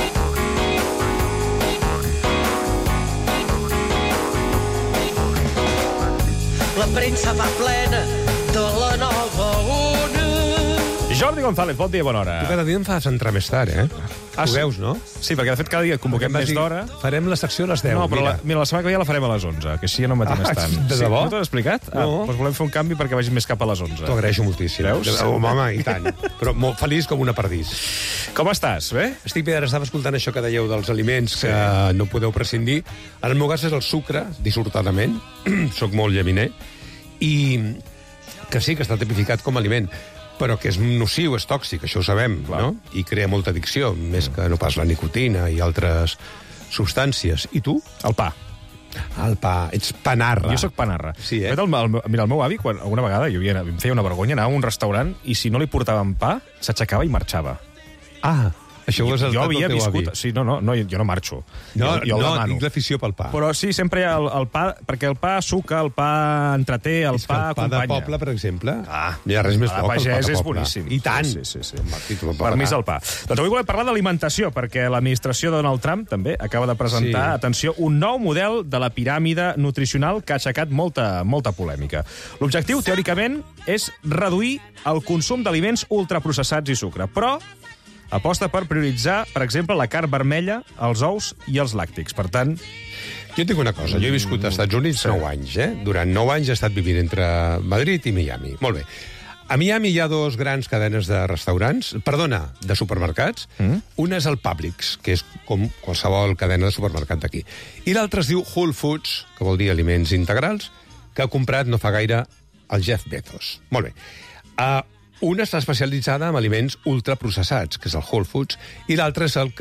[SPEAKER 9] La premsa va plena de la nova ona.
[SPEAKER 1] Jordi González, bon dia, bona hora.
[SPEAKER 30] Tu cada dia em fas entrar més tard, eh?
[SPEAKER 1] Ah,
[SPEAKER 30] ho veus, no?
[SPEAKER 1] Sí, perquè de fet cada dia convoquem més d'hora.
[SPEAKER 30] Farem la secció a les 10.
[SPEAKER 1] No, però la setmana que ve ja la farem a les 11, que així ja no matines tant.
[SPEAKER 30] De debò?
[SPEAKER 1] No t'ho he explicat?
[SPEAKER 30] No.
[SPEAKER 1] Doncs volem fer un canvi perquè vagis més cap a les 11.
[SPEAKER 30] T'ho agraeixo moltíssim.
[SPEAKER 1] Veus?
[SPEAKER 30] Home, i tant. Però molt feliç com una perdís.
[SPEAKER 1] Com estàs, bé?
[SPEAKER 30] Estic bé, ara estava escoltant això que dèieu dels aliments que no podeu prescindir. En el meu cas és el sucre, dissortadament. Soc molt llaminer. I que sí, que està tipificat com a aliment, però que és nociu, és tòxic, això ho sabem, no? I crea molta addicció, més que no pas la nicotina i altres substàncies. I tu?
[SPEAKER 1] El pa.
[SPEAKER 30] El pa. Ets panarra.
[SPEAKER 1] Jo sóc panarra.
[SPEAKER 30] Sí, eh?
[SPEAKER 1] Mira, el meu avi, quan alguna vegada em feia una vergonya, anava a un restaurant i si no li portaven pa, s'aixecava i marxava.
[SPEAKER 30] Ah. Això ho has
[SPEAKER 1] jo
[SPEAKER 30] saltat
[SPEAKER 1] havia
[SPEAKER 30] el teu
[SPEAKER 1] viscut...
[SPEAKER 30] avi.
[SPEAKER 1] Sí, jo no marxo.
[SPEAKER 30] No,
[SPEAKER 1] jo el demano.
[SPEAKER 30] tinc l'afició pel pa.
[SPEAKER 1] Però sí, sempre hi ha el pa, perquè el pa suca, el pa entreté, el pa acompanya.
[SPEAKER 30] de poble, per exemple, hi ha res més bo que el pa de
[SPEAKER 1] pagès és
[SPEAKER 30] poble.
[SPEAKER 1] boníssim.
[SPEAKER 30] I tant.
[SPEAKER 1] Sí. Permís al pa. Doncs avui volem parlar d'alimentació, perquè l'administració de Donald Trump també acaba de presentar, atenció, un nou model de la piràmide nutricional que ha aixecat molta polèmica. L'objectiu, teòricament, és reduir el consum d'aliments ultraprocessats i sucre, però aposta per prioritzar, per exemple, la carn vermella, els ous i els làctics. Per tant...
[SPEAKER 30] Jo et dic una cosa, jo he viscut als Estats Units 9 anys, Durant 9 anys he estat vivint entre Madrid i Miami. Molt bé. A Miami hi ha dos grans cadenes de restaurants, de supermercats. Una és el Publix, que és com qualsevol cadena de supermercat d'aquí. I l'altra es diu Whole Foods, que vol dir aliments integrals, que ha comprat no fa gaire el Jeff Bezos. Molt bé. Una està especialitzada en aliments ultraprocessats, que és el Whole Foods, i l'altra és el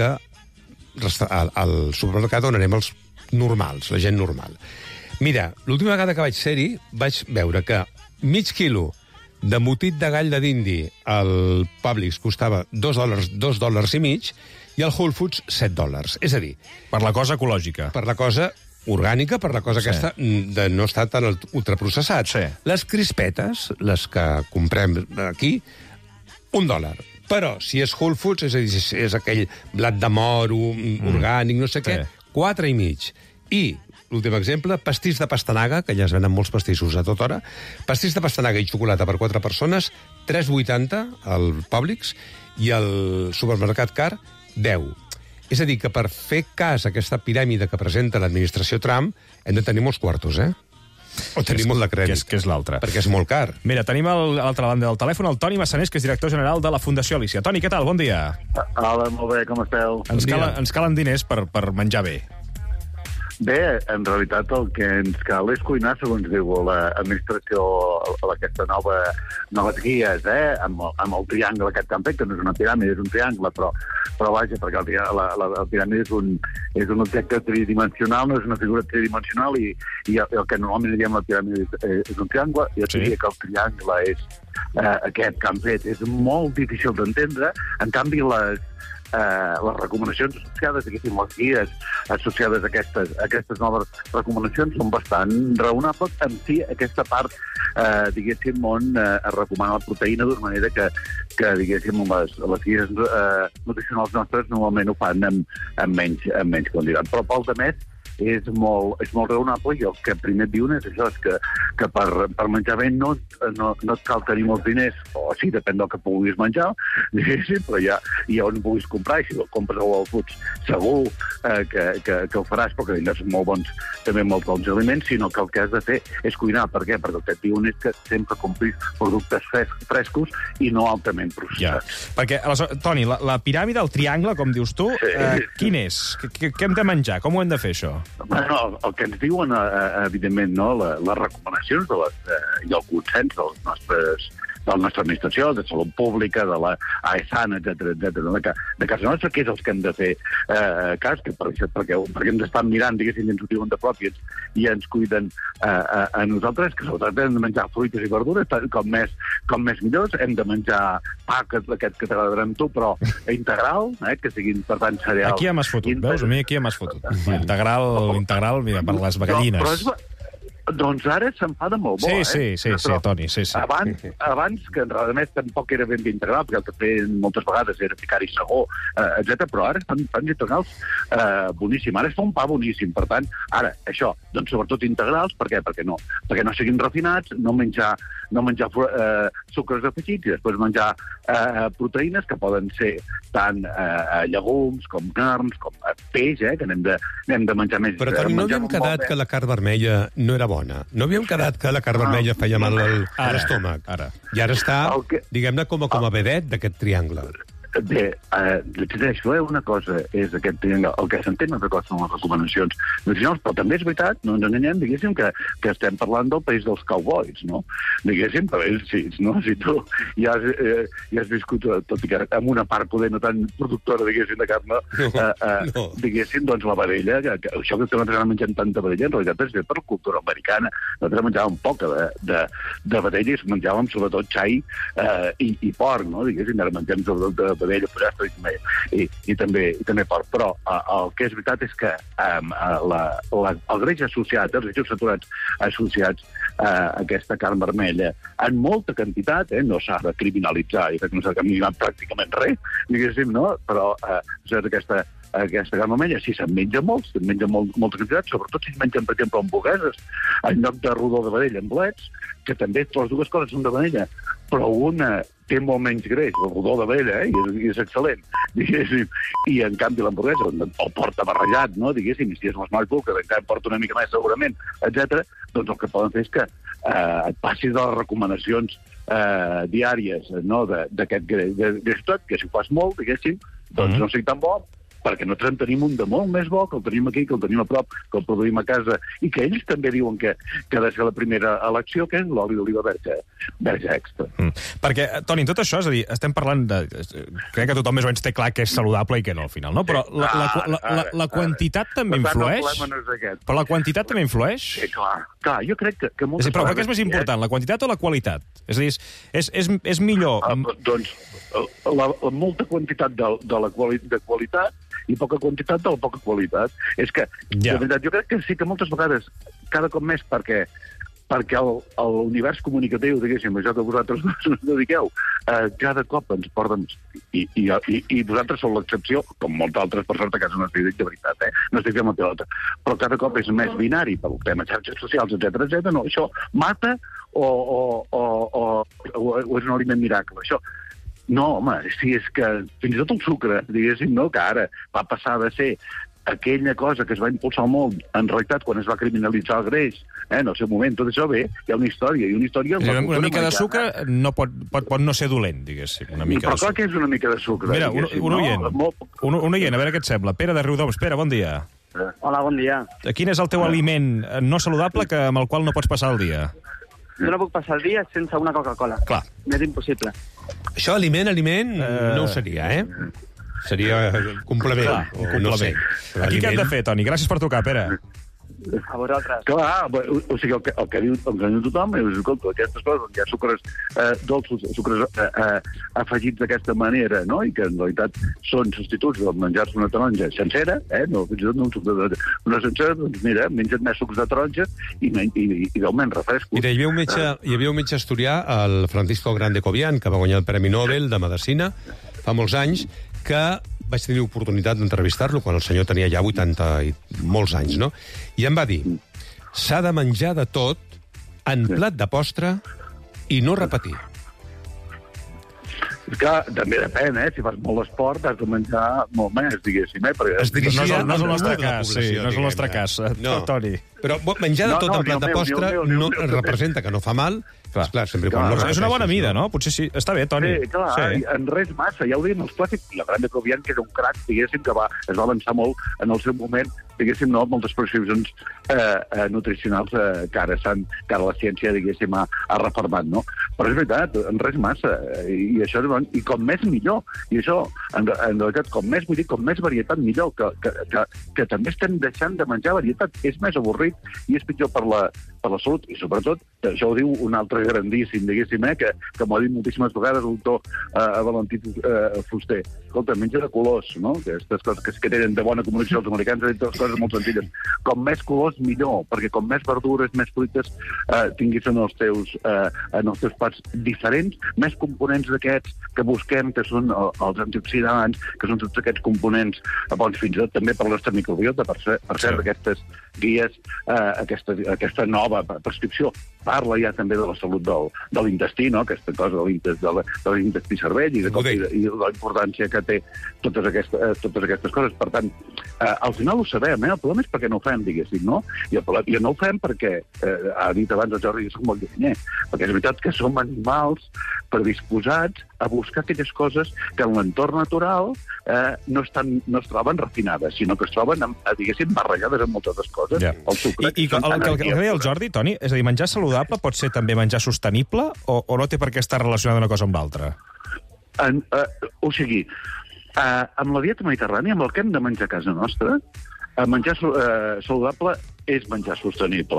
[SPEAKER 30] supermercat on anem els normals, la gent normal. Mira, l'última vegada que vaig ser-hi vaig veure que mig quilo d'embotit de gall de dindi al Publix costava $2 i mig i al Whole Foods $7. És a dir...
[SPEAKER 1] Per la cosa ecològica.
[SPEAKER 30] Per la cosa orgànica, per la cosa aquesta de no estar tan ultraprocessat. Les crispetes, les que comprem aquí, $1. Però, si és Whole Foods, és a dir, si és aquell blat de moro, orgànic, no sé què, 4 i mig. I, l'últim exemple, pastís de pastanaga, que ja es venen molts pastissos a tota hora, pastís de pastanaga i xocolata per 4 persones, $3,80 al Publix, i al supermercat car, $10. És a dir, que per fer cas a aquesta piràmide que presenta l'administració Trump hem de tenir molts quartos, O tenir molt de crèdit.
[SPEAKER 1] Que és l'altre.
[SPEAKER 30] Perquè és molt car.
[SPEAKER 1] Mira, tenim a l'altra banda del telèfon el Toni Massanés, que és director general de la Fundació Alicia. Toni, què tal? Bon dia.
[SPEAKER 3] Hola, molt bé, com esteu?
[SPEAKER 1] Ens calen diners per menjar bé.
[SPEAKER 3] Bé, en realitat el que ens cal és cuinar, segons diu l'administració, aquesta noves guies, amb el triangle aquest que han fet, que no és una piràmide, és un triangle, però vaja, perquè la piràmide és un objecte tridimensional, no és una figura tridimensional, i el que normalment diem la piràmide és un triangle, i jo diria que el triangle és aquest que han fet. És molt difícil d'entendre, en canvi les recomanacions associades, diguéssim, les guies associades a aquestes noves recomanacions són bastant raonables, en si aquesta part, diguéssim, on es recomana la proteïna d'una manera que diguéssim, les guies nutricionals nostres normalment ho fan amb menys quantitat. Però pel de més, és molt raonable, i el que primer et diuen és això, és que per menjar bé no et cal tenir molts diners, o sí, depèn del que puguis menjar, diguéssim, però ja on puguis comprar, i si el compres al Whole Foods segur que ho faràs, perquè allà són molt bons, també molt bons aliments, sinó que el que has de fer és cuinar. Per què? Perquè el que et diuen és que sempre compris productes frescos i no altament processats.
[SPEAKER 1] Perquè, Toni, la piràmide, el triangle, com dius tu, quin és? Què hem de menjar? Com ho hem de fer, això?
[SPEAKER 3] Bueno, el que ens diuen, evidentment, no, les recomanacions i el consens de la nostra administració, de salut pública, de la AESAN, etc., de casa nostra, que és els que hem de fer cas, perquè ens estan mirant, diguéssim, i ens ho diuen de prop i ens cuiden a nosaltres, que sobretot hem de menjar fruites i verdures, com més millors, hem de menjar pa, aquest que t'agradarà amb tu, però integral, que siguin, per tant, cereals.
[SPEAKER 1] Aquí ja m'has fotut, veus? A mi aquí ja m'has fotut. Integral, mira, per les gallines.
[SPEAKER 3] Doncs ara s'enfada molt bo,
[SPEAKER 1] Sí, Toni, sí.
[SPEAKER 3] Abans, que a més tampoc era ben integral, perquè el que feien moltes vegades era ficar-hi segó, etc. Però ara fan integrals boníssim. Ara es fa un pa boníssim. Per tant, ara, això, doncs sobretot integrals, per què? Perquè no siguin refinats, no menjar sucres afegits, i després menjar proteïnes, que poden ser tant llegums, com carns, com peix, que n'hem de menjar més.
[SPEAKER 30] Però, Toni, no havíem quedat que la carn vermella no era bona? No havíem quedat que la carn vermella feia mal a l'estómac? I ara està, diguem-ne, com a vedet d'aquest triangle.
[SPEAKER 3] Bé, decideixo, una cosa és aquest triangle, el que s'entén, una cosa són les recomanacions nutricionals, però també és veritat, no ens enganyem, diguéssim, que estem parlant del país dels cowboys, no? Diguéssim, però si tu ja has viscut, tot i que amb una part poder no tan productora, diguéssim, de carn, diguéssim, doncs la vedella, que això que nosaltres anem menjant tanta vedella, en realitat és bé per la cultura americana. Nosaltres menjàvem poca de vedella i menjàvem sobretot xai i porc, no? Diguéssim, ara mengem sobretot vedella, pollastre i també porc. Però el que és veritat és que el greix associat, els greixos saturats associats a aquesta carn vermella, en molta quantitat, no s'ha de criminalitzar, i no s'ha de criminalitzar pràcticament res, diguéssim, no? Però aquesta carn vermella, si se'n menja molts, se'n menja molta quantitat, sobretot si es mengen, per exemple, hamburgueses, en lloc de rodó de vedella, amb bolets, que també les dues coses són de vedella, però una té molt menys greix, el rodó de vedella, i és excel·lent, diguéssim, i en canvi l'hamburguesa el porta barrejat, no? Diguéssim, i si és l'Smash que encara porta una mica més segurament, etc. Doncs el que poden fer és que et passis de les recomanacions diàries, no?, d'aquest greix tot, que si ho fas molt, diguéssim, doncs no sigui tan bo, perquè nosaltres en tenim un de molt més bo, que el tenim aquí, que el tenim a prop, que el produïm a casa, i que ells també diuen que ha de ser la primera elecció, que és l'oli d'oliva verge extra.
[SPEAKER 1] Perquè, Toni, tot això, és a dir, estem parlant de... Crec que tothom més o menys té clar que és saludable i que no, al final, no? Però la quantitat també influeix? Però la quantitat també influeix?
[SPEAKER 3] Sí, clar, jo crec que moltes
[SPEAKER 1] vegades... Però què és més important, la quantitat o la qualitat? És a dir, és millor...
[SPEAKER 3] Doncs la molta quantitat de qualitat i poca quantitat de la poca qualitat. És que, de veritat, jo crec que sí que moltes vegades, cada cop més, perquè l'univers comunicatiu, diguéssim, això que vosaltres us dediqueu, cada cop ens porten... I vosaltres sou l'excepció, com moltes altres persones a casa no estic de veritat, no estic fent la pilota, però cada cop és més binari pel tema xarxes socials, etc. No, això mata o és un aliment miracle. Això no, home, si és que fins i tot el sucre, diguéssim, no, que ara va passar de ser aquella cosa que es va impulsar molt, en realitat, quan es va criminalitzar el greix, en el seu moment, tot això bé, hi ha una història, i una història...
[SPEAKER 1] Una mica de sucre pot no ser dolent, diguéssim.
[SPEAKER 3] Però clar que és una mica de sucre.
[SPEAKER 1] Mira, un oient, a veure què et sembla. Pere de Riudoms. Pere, bon dia.
[SPEAKER 4] Hola, bon dia.
[SPEAKER 1] Quin és el teu aliment no saludable amb el qual no pots passar el dia?
[SPEAKER 4] Jo no puc passar el dia sense una Coca-Cola.
[SPEAKER 1] Clar.
[SPEAKER 4] M'és impossible.
[SPEAKER 30] Això, aliment, no ho seria, Seria complement.
[SPEAKER 1] Clar, no sé. Aquí què hem de fer, Toni? Gràcies per trucar, Pere.
[SPEAKER 4] A vosaltres.
[SPEAKER 3] Clar, o sigui, el que diu tothom és, escolta, aquestes coses, hi ha sucres dolços, sucres afegits d'aquesta manera, no?, i que en realitat són substituts del menjar-se una taronja sencera, no, fins i tot no un suc una sencera, doncs mira, menja't més sucs de taronja i deu menys refrescos.
[SPEAKER 30] Mira, hi havia un metge asturià, el Francisco Grande Cobian, que va guanyar el Premi Nobel de Medicina fa molts anys, que vaig tenir l'oportunitat d'entrevistar-lo quan el senyor tenia ja 80 i molts anys, no? I em va dir, s'ha de menjar de tot en plat de postre i no repetir.
[SPEAKER 3] És que també depèn, si fas molt esport has de menjar molt més, diguéssim.
[SPEAKER 1] No és el nostre cas, no és el nostre cas, Toni.
[SPEAKER 30] Però menjar de tot en plat de postre no representa que no fa mal. Clar, sempre quan no
[SPEAKER 1] és una bona mida, no? Potser sí. Està bé, Toni.
[SPEAKER 3] Sí, clar, en res massa. Ja ho diem els clàssics. I el Grande Cobian, que era un crac, diguéssim, que es va avançar molt en el seu moment, diguéssim, no, moltes prescripcions nutricionals que ara la ciència, diguéssim, ha reformat, no? Però és veritat, en res massa. I això és bon. I com més, millor. I això, en realitat, com més varietat, millor. Que també estem deixant de menjar varietat. És més avorrit i és pitjor per la salut. I sobretot, això ho diu un altre grandíssim, diguéssim, que m'ho ha dit moltíssimes vegades el doctor Valentí Fuster. Escolta, menja de colors, no? Aquestes coses que tenen de bona comunicació els americans, han dit dues coses molt senzilles. Com més colors, millor, perquè com més verdures, més fruites tinguis en els teus plats diferents, més components d'aquests que busquem, que són els antioxidants, que són tots aquests components bons, fins i tot també per la nostra microbiota, per cert, aquestes guies, aquesta nova prescripció parla ja també de la salut de l'intestí, no? Aquesta cosa de l'intestí-cervell i la importància que té totes aquestes coses. Per tant, al final ho sabem, el problema és perquè no ho fem, diguéssim, no? I no ho fem perquè, ha dit abans el Jordi, jo soc molt lluny, perquè és veritat que som animals predisposats a buscar aquelles coses que en l'entorn natural no es troben refinades, sinó que es troben, diguéssim, barrejades amb moltes coses. El sucre...
[SPEAKER 1] I el que deia el Jordi, Toni, és a dir, menjar saludable pot ser també menjar sostenible o no té per què estar relacionada una cosa amb l'altra?
[SPEAKER 3] O sigui, amb la dieta mediterrània, amb el que hem de menjar a casa nostra, menjar saludable és menjar sostenible.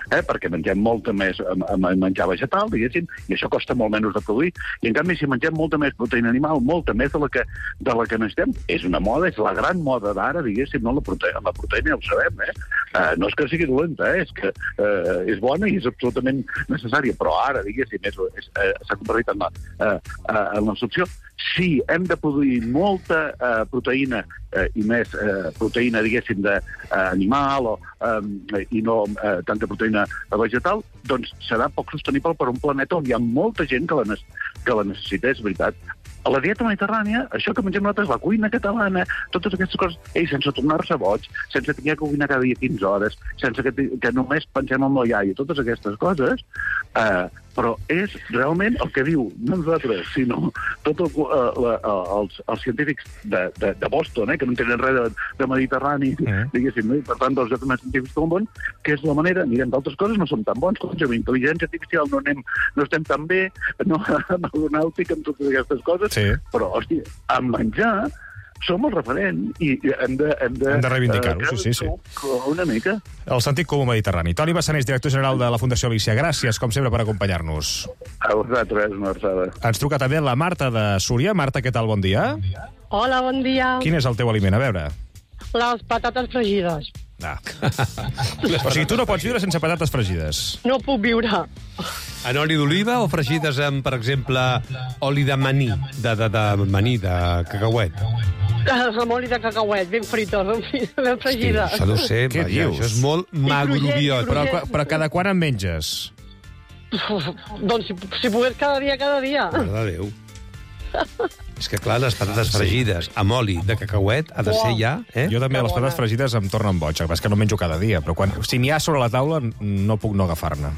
[SPEAKER 3] perquè mengem molta més menjar vegetal, diguéssim, i això costa molt menys de produir. I en canvi, si mengem molta més proteïna animal, molta més de la que necessitem, és una moda, és la gran moda d'ara, diguéssim, no? La proteïna ja ho sabem, no és que sigui dolenta, és que és bona i és absolutament necessària, però ara, diguéssim, s'ha convertit en la opció. Si hem de produir molta proteïna i més proteïna, diguéssim, d'animal i no tanta proteïna vegetal, doncs serà poc sostenible per un planeta on hi ha molta gent que la necessita, és veritat. A la dieta mediterrània, això que mengem nosaltres, la cuina catalana, totes aquestes coses, sense tornar-se boig, sense tenir que cuinar cada dia 15 hores, sense que només pensem en el iai i totes aquestes coses, però és realment el que diu, no nosaltres, sinó tots els científics de Boston, que no tenen res de Mediterrani, diguéssim, i per tant dels llocs més científics del món, que és la manera, mirem d'altres coses, no som tan bons, com amb intel·ligència artificial no estem tan bé, no amb aeronàutica, amb totes aquestes coses, però, hòstia, amb menjar som el referent i hem de
[SPEAKER 1] reivindicar-ho, sí.
[SPEAKER 3] Una mica.
[SPEAKER 1] El sentit comú mediterrani. Toni Bassanés, director general de la Fundació Alícia, gràcies, com sempre, per acompanyar-nos.
[SPEAKER 3] A vosaltres, una abraçada.
[SPEAKER 1] Ens truca també la Marta de Súria. Marta, què tal? Bon dia.
[SPEAKER 6] Hola, bon dia.
[SPEAKER 1] Quin és el teu aliment? A veure.
[SPEAKER 6] Les patates fregides.
[SPEAKER 1] O sigui, tu no pots viure sense patates fregides.
[SPEAKER 6] No puc viure.
[SPEAKER 30] En oli d'oliva o fregides amb, per exemple, oli de maní, de cacauet?
[SPEAKER 6] Amb oli de cacauet, ben fritos, ben fregides.
[SPEAKER 30] Això deu ser, vaja, això és molt macrobiot.
[SPEAKER 1] Però cada quan en menges?
[SPEAKER 6] Doncs si pogués cada dia.
[SPEAKER 30] Mare de Déu. És que, clar, les patates fregides amb oli de cacauet ha de ser ja...
[SPEAKER 1] Jo també les patates fregides em tornen boig, és que no menjo cada dia, però si n'hi ha sobre la taula no puc no agafar-ne.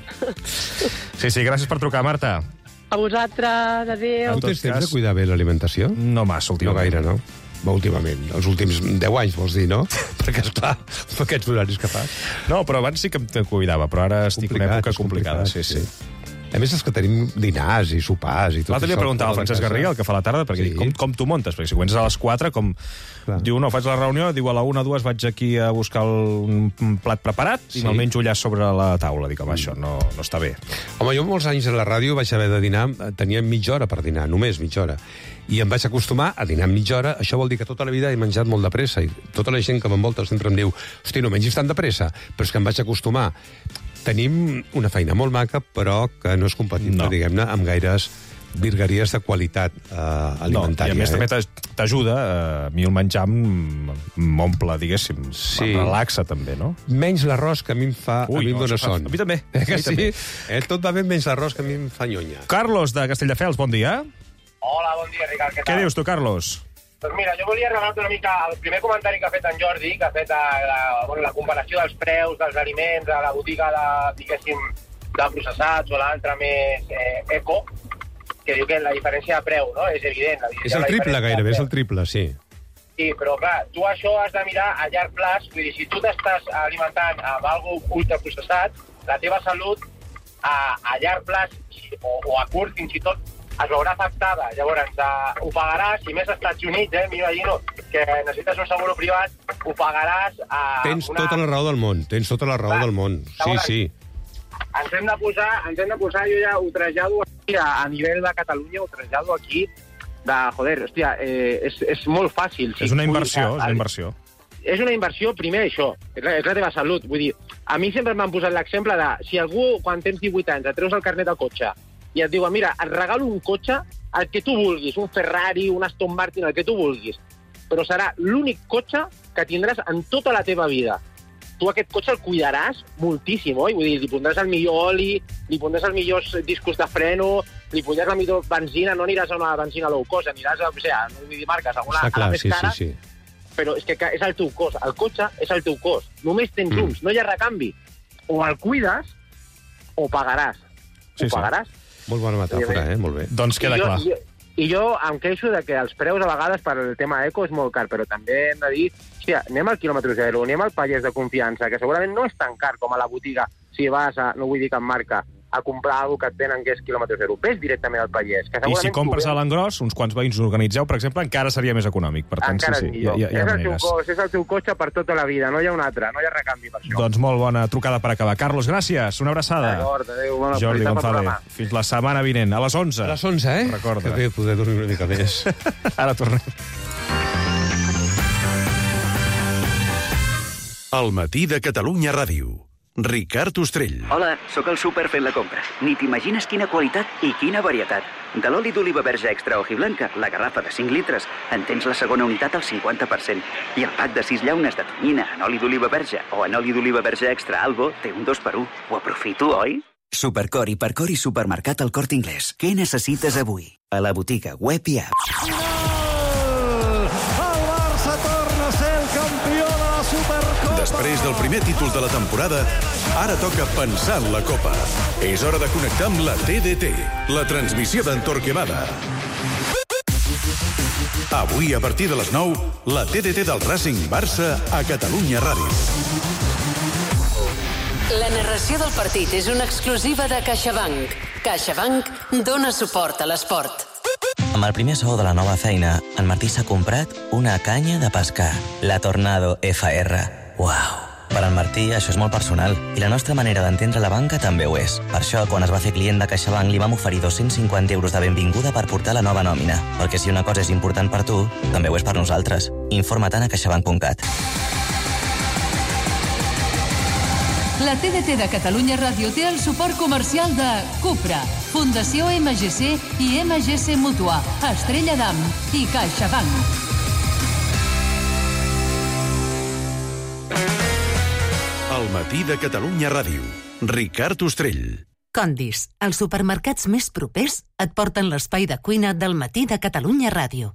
[SPEAKER 1] Sí, gràcies per trucar, Marta.
[SPEAKER 6] A vosaltres, adéu.
[SPEAKER 30] Tu tens temps de cuidar bé l'alimentació?
[SPEAKER 1] No massa, últimament.
[SPEAKER 30] No gaire, no? Últimament, els últims 10 anys, vols dir, no? Perquè, esclar, amb aquests horaris que fas.
[SPEAKER 1] No, però abans sí que em cuidava, però ara estic en una època complicada. Sí.
[SPEAKER 30] A més, és que tenim dinars i sopars i tot
[SPEAKER 1] l'altre dia preguntava al Francesc Garriga el que fa a la tarda, perquè com t'ho muntes? Perquè si comences a les 4, diu, no, faig la reunió, diu, a la 1 o 2 vaig aquí a buscar un plat preparat i me'l menjo allà sobre la taula. Dic, home, això no està bé.
[SPEAKER 30] Home, jo molts anys a la ràdio vaig haver de dinar, tenia mitja hora per dinar, només mitja hora. I em vaig acostumar a dinar mitja hora. Això vol dir que tota la vida he menjat molt de pressa. I tota la gent que m'envolta sempre em diu, hosti, no mengis tant de pressa. Però és que em vaig acostumar. Tenim una feina molt maca, però que no és compatible, diguem-ne, amb gaires virgueries de qualitat alimentària.
[SPEAKER 1] I a més també t'ajuda, a mi el menjar m'omple, diguéssim, em relaxa també, no?
[SPEAKER 30] Menys l'arròs, que a mi em fa... a mi em dóna son.
[SPEAKER 1] A mi també.
[SPEAKER 30] Que sí? Tot va bé menys l'arròs, que a mi em fa nyonya.
[SPEAKER 1] Carlos, de Castelldefels, bon dia.
[SPEAKER 7] Hola, bon dia, Ricard, què tal?
[SPEAKER 1] Què dius tu, Carlos?
[SPEAKER 7] Doncs mira, jo volia revelar-te una mica el primer comentari que ha fet en Jordi, que ha fet la comparació dels preus dels aliments a la botiga diguéssim, de processats o l'altre més eco, que diu que la diferència de preu, no?, és evident.
[SPEAKER 30] És el triple, gairebé, és el triple, sí.
[SPEAKER 7] Sí, però clar, tu això has de mirar a llarg plaç, vull dir, si tu t'estàs alimentant amb algo ultraprocessat, la teva salut a llarg plaç o a curt fins i tot es veurà afectada. Llavors, ho pagaràs, si més als Estats Units, m'imagino que necessites un seguro privat, ho pagaràs a...
[SPEAKER 30] Tens tota la raó del món, sí.
[SPEAKER 7] Ens hem de posar, jo ja ho trasllado a nivell de Catalunya, ho trasllado aquí, hòstia, és molt fàcil.
[SPEAKER 1] És una inversió, és una inversió.
[SPEAKER 7] És una inversió, primer, això, és la teva salut. Vull dir, a mi sempre m'han posat l'exemple de si algú, quan tens 18 anys, et treus el carnet del cotxe i et diuen, mira, et regalo un cotxe, el que tu vulguis, un Ferrari, un Aston Martin, el que tu vulguis, però serà l'únic cotxe que tindràs en tota la teva vida. Tu aquest cotxe el cuidaràs moltíssim, oi? Vull dir, li pondràs el millor oli, li pondràs els millors discos de freno, li pondràs la millor benzina, no aniràs a una benzina low cost, aniràs a, no vull dir marques, a una més cara, però és que és el teu cost. El cotxe és el teu cost. Només tens uns, no hi ha recanvi. O el cuides o pagaràs. Ho pagaràs.
[SPEAKER 30] Molt bona metàfora, molt bé.
[SPEAKER 1] Doncs queda clar.
[SPEAKER 7] I jo em queixo de que els preus a vegades per el tema eco és molt car, però també hem de dir, hòstia, anem al quilòmetre zero, anem al pagès de confiança, que segurament no és tan car com a la botiga si vas a, no vull dir cap marca, a comprar alguna que et venen que és quilòmetre zero. Ves directament al Pallès. Que
[SPEAKER 1] I si compres a l'engròs, uns quants veïns organitzeu, per exemple, encara seria més econòmic. Per tant,
[SPEAKER 7] encara
[SPEAKER 1] sí,
[SPEAKER 7] millor. És el teu cotxe per tota la vida, no hi ha un altre, no hi ha recanvi per això.
[SPEAKER 1] Doncs molt bona trucada per acabar. Carlos, gràcies, una abraçada.
[SPEAKER 7] D'acord, adéu, bona
[SPEAKER 1] Jordi
[SPEAKER 7] felicitat pel
[SPEAKER 1] González,
[SPEAKER 7] programa.
[SPEAKER 1] fins la setmana vinent, a les 11.
[SPEAKER 30] A les 11, eh?
[SPEAKER 1] Recorda.
[SPEAKER 30] Que bé poder dormir una mica més.
[SPEAKER 1] Ara tornem.
[SPEAKER 23] El matí de Catalunya Ràdio. Ricard Ostrell.
[SPEAKER 27] Hola, sóc al súper fent la compra. Ni t'imagines quina qualitat i quina varietat. De l'oli d'oliva verge extra hojiblanca, la garrafa de 5 litres, en tens la segona unitat al 50%. I el pack de 6 llaunes de tonyina en oli d'oliva verge o en oli d'oliva verge extra Albo té un 2x1. Ho aprofito, oi? Supercor, Hipercor i Supermercat El Corte Inglés. Què necessites avui? A la botiga, web i app.
[SPEAKER 12] El Barça torna a ser el campió de la Supercopa.
[SPEAKER 23] Després del primer títol de la temporada, ara toca pensar en la Copa. És hora de connectar amb la TDT, la transmissió d'en Torquemada. Avui, a partir de les 9, la TDT del Racing Barça a Catalunya Ràdio.
[SPEAKER 10] La narració del partit és una exclusiva de CaixaBank. CaixaBank dona suport a l'esport.
[SPEAKER 11] Amb el primer sou de la nova feina, en Martí s'ha comprat una canya de pescar, la Tornado FR. Uau! Per en Martí, això és molt personal, i la nostra manera d'entendre la banca també ho és. Per això, quan es va fer client de CaixaBank, li vam oferir 250 euros de benvinguda per portar la nova nòmina. Perquè si una cosa és important per tu, també ho és per nosaltres. Informa-te'n a caixabank.cat.
[SPEAKER 10] La TDT de Catalunya Ràdio té el suport comercial de Cupra, Fundació MGC i MGC Mutua, Estrella d'Am i CaixaBank.
[SPEAKER 23] El matí de Catalunya Ràdio. Ricard Ostrell.
[SPEAKER 10] Condis, els supermercats més propers et porten l'espai de cuina del matí de Catalunya Ràdio.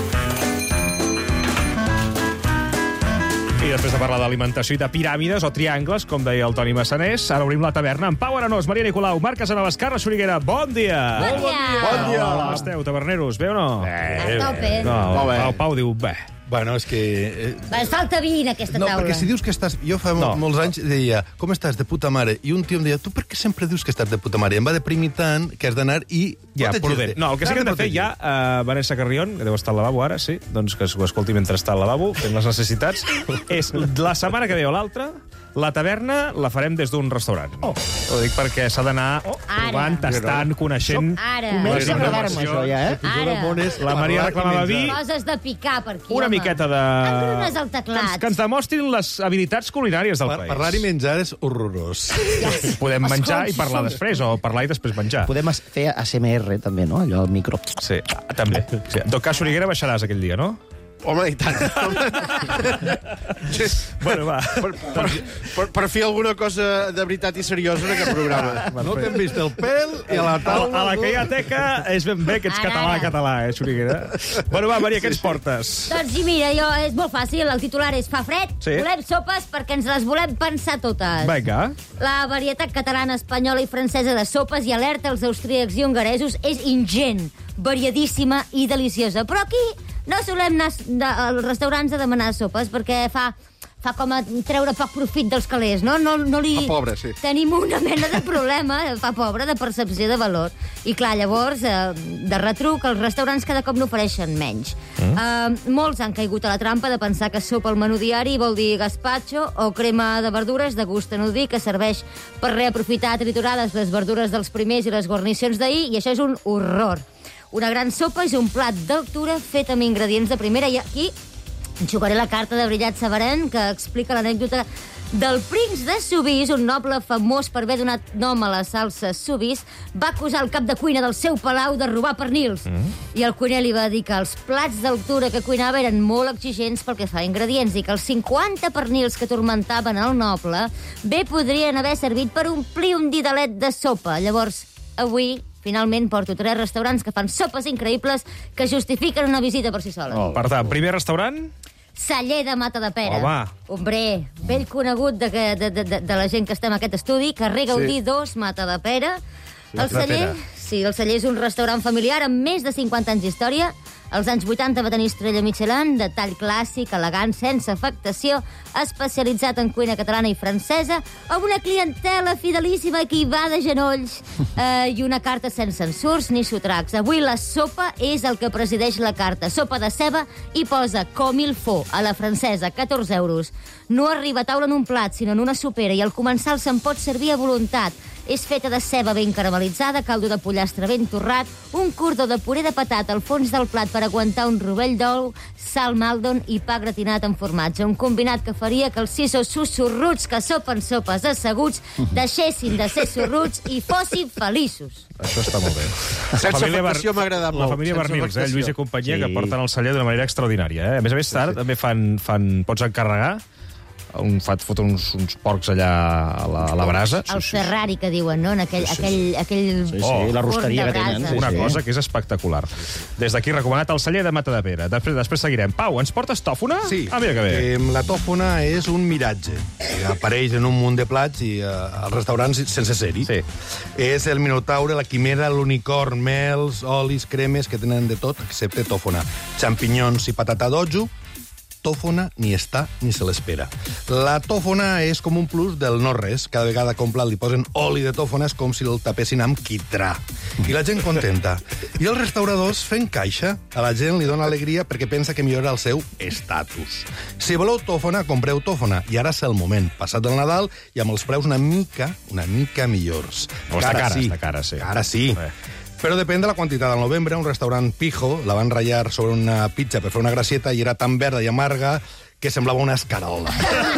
[SPEAKER 1] I després de parlar d'alimentació i de piràmides o triangles, com deia el Toni Massanés, ara obrim la taverna amb Pau Arenós, Maria Nicolau, Marc Casanovas, Carles Xuriguera. Bon dia!
[SPEAKER 13] Bon dia!
[SPEAKER 1] Bon dia! Com esteu, taverneros? Bé o no?
[SPEAKER 13] A tope.
[SPEAKER 1] No, Pau diu bé.
[SPEAKER 14] Bueno, és que...
[SPEAKER 13] Ens falta vi en aquesta taula.
[SPEAKER 14] No, perquè si dius que estàs... Jo fa molts anys deia, com estàs, de puta mare? I un tio em deia, tu per què sempre dius que estàs de puta mare? I em va deprimir tant que has d'anar i...
[SPEAKER 1] Ja, prudent. No, el que sí que hem de fer ja, Vanessa Carrion, que deu estar al lavabo ara, sí, doncs que ho escolti mentre està al lavabo, fent les necessitats, és la setmana que ve o l'altra, la taverna la farem des d'un restaurant. Ho dic perquè s'ha d'anar provant, tastant, coneixent...
[SPEAKER 13] Ara.
[SPEAKER 2] Comença a agradar-me això, ja, eh?
[SPEAKER 13] Ara.
[SPEAKER 1] La Maria reclamava vi.
[SPEAKER 13] Coses de picar per aquí,
[SPEAKER 1] Una miqueta de...
[SPEAKER 13] Engrunes al teclat.
[SPEAKER 1] Que ens demostrin les habilitats culinàries del país.
[SPEAKER 14] Parlar i menjar és horrorós.
[SPEAKER 1] Podem menjar i parlar després, o parlar i després menjar.
[SPEAKER 2] Podem fer ASMR, també, no? Allò al micro.
[SPEAKER 1] Sí, també. Sí. En tot cas, Xuriguera, baixaràs aquell dia, no?
[SPEAKER 14] Home, i tant.
[SPEAKER 1] Bueno, va.
[SPEAKER 14] Per fer alguna cosa de veritat i seriosa en aquest programa. No t'hem vist el pèl i a la taula...
[SPEAKER 1] A la que hi ha teca és ben bé que ets català, Xuriguera. Bueno, va, Maria, què ens portes?
[SPEAKER 13] Doncs sí, mira, és molt fàcil. El titular és fa fred, volem sopes perquè ens les volem pensar totes.
[SPEAKER 1] Vinga.
[SPEAKER 13] La varietat catalana, espanyola i francesa de sopes i alerta als austríacs i hongaresos és ingent, variadíssima i deliciosa. Però aquí no solem anar als restaurants a demanar sopes perquè fa com a treure poc profit dels calés, no? No li...
[SPEAKER 14] Fa pobre, sí.
[SPEAKER 13] Tenim una mena de problema, fa pobre, de percepció de valor. I clar, llavors, de retruc, els restaurants cada cop n'ofereixen menys. Molts han caigut a la trampa de pensar que sopa al menú diari vol dir gazpacho o crema de verdures de gust anodí que serveix per reaprofitar triturades les verdures dels primers i les guarnicions d'ahir, i això és un horror. Una gran sopa és un plat d'altura fet amb ingredients de primera, i aquí jugaré la carta de Brillat Savarin, que explica l'anècdota del Prince de Soubise, un noble famós per haver donat nom a la salsa Soubise, va acusar el cap de cuina del seu palau de robar pernils. I el cuiner li va dir que els plats d'altura que cuinava eren molt exigents pel que fa a ingredients i que els 50 pernils que tormentaven el noble bé podrien haver servit per omplir un didalet de sopa. Llavors, avui... Finalment porto 3 restaurants que fan sopes increïbles que justifiquen una visita per si sola.
[SPEAKER 1] Per tant, primer restaurant?
[SPEAKER 13] Celler de Matadepera.
[SPEAKER 1] Home.
[SPEAKER 13] Hombre, vell conegut de la gent que estem a aquest estudi, carrer Gaudí 2, Matadepera. El celler és un restaurant familiar amb més de 50 anys d'història, Als anys 80 va tenir estrella Michelin, de tall clàssic, elegant, sense afectació, especialitzat en cuina catalana i francesa, amb una clientela fidelíssima que hi va de genolls i una carta sense ensurts ni sotracs. Avui la sopa és el que presideix la carta. Sopa de ceba i posa com il faut a la francesa, 14 euros. No arriba a taula en un plat, sinó en una sopera, i al comensal se'n pot servir a voluntat. És feta de ceba ben caramelitzada, caldo de pollastre ben torrat, un cordó de puré de patata al fons del plat per aguantar un rovell d'ou, sal maldon i pa gratinat amb formatge. Un combinat que faria que els 6 sussurruts que sopen sopes asseguts deixessin de ser sorruts i fossin feliços.
[SPEAKER 1] Això està molt bé.
[SPEAKER 5] Sense afectació m'ha agradat molt.
[SPEAKER 1] La família Bernils, Lluís i companyia, que porten el celler d'una manera extraordinària. A més, també pots encarregar foten uns porcs allà a la brasa.
[SPEAKER 13] El Ferrari, que diuen, no? En aquell
[SPEAKER 1] la rosteria que tenen. Una cosa que és espectacular. Des d'aquí recomanat el celler de Matadepera. Després seguirem. Pau, ens portes tòfona?
[SPEAKER 14] Sí.
[SPEAKER 1] Mira que bé.
[SPEAKER 14] La tòfona és un miratge. Apareix en un munt de plats i als restaurants sense ser-hi.
[SPEAKER 1] Sí.
[SPEAKER 14] És el minotaure, la quimera, l'unicorn, mels, olis, cremes, que tenen de tot, excepte tòfona. Xampinyons i patata dojo. Tòfona ni està ni se l'espera. La tòfona és com un plus del no-res. Cada vegada que a un plat li posen oli de tòfona és com si el tapessin amb quitrà. I la gent contenta. I els restauradors fent caixa. A la gent li dona alegria perquè pensa que millora el seu estatus. Si voleu tòfona, compreu tòfona. I ara és el moment. Passat el Nadal i amb els preus una mica millors.
[SPEAKER 1] Està cara, sí.
[SPEAKER 14] Ara sí. Però depèn de la quantitat. Al novembre, un restaurant Pijo la van ratllar sobre una pizza per fer una gracieta i era tan verda i amarga que semblava una escarola.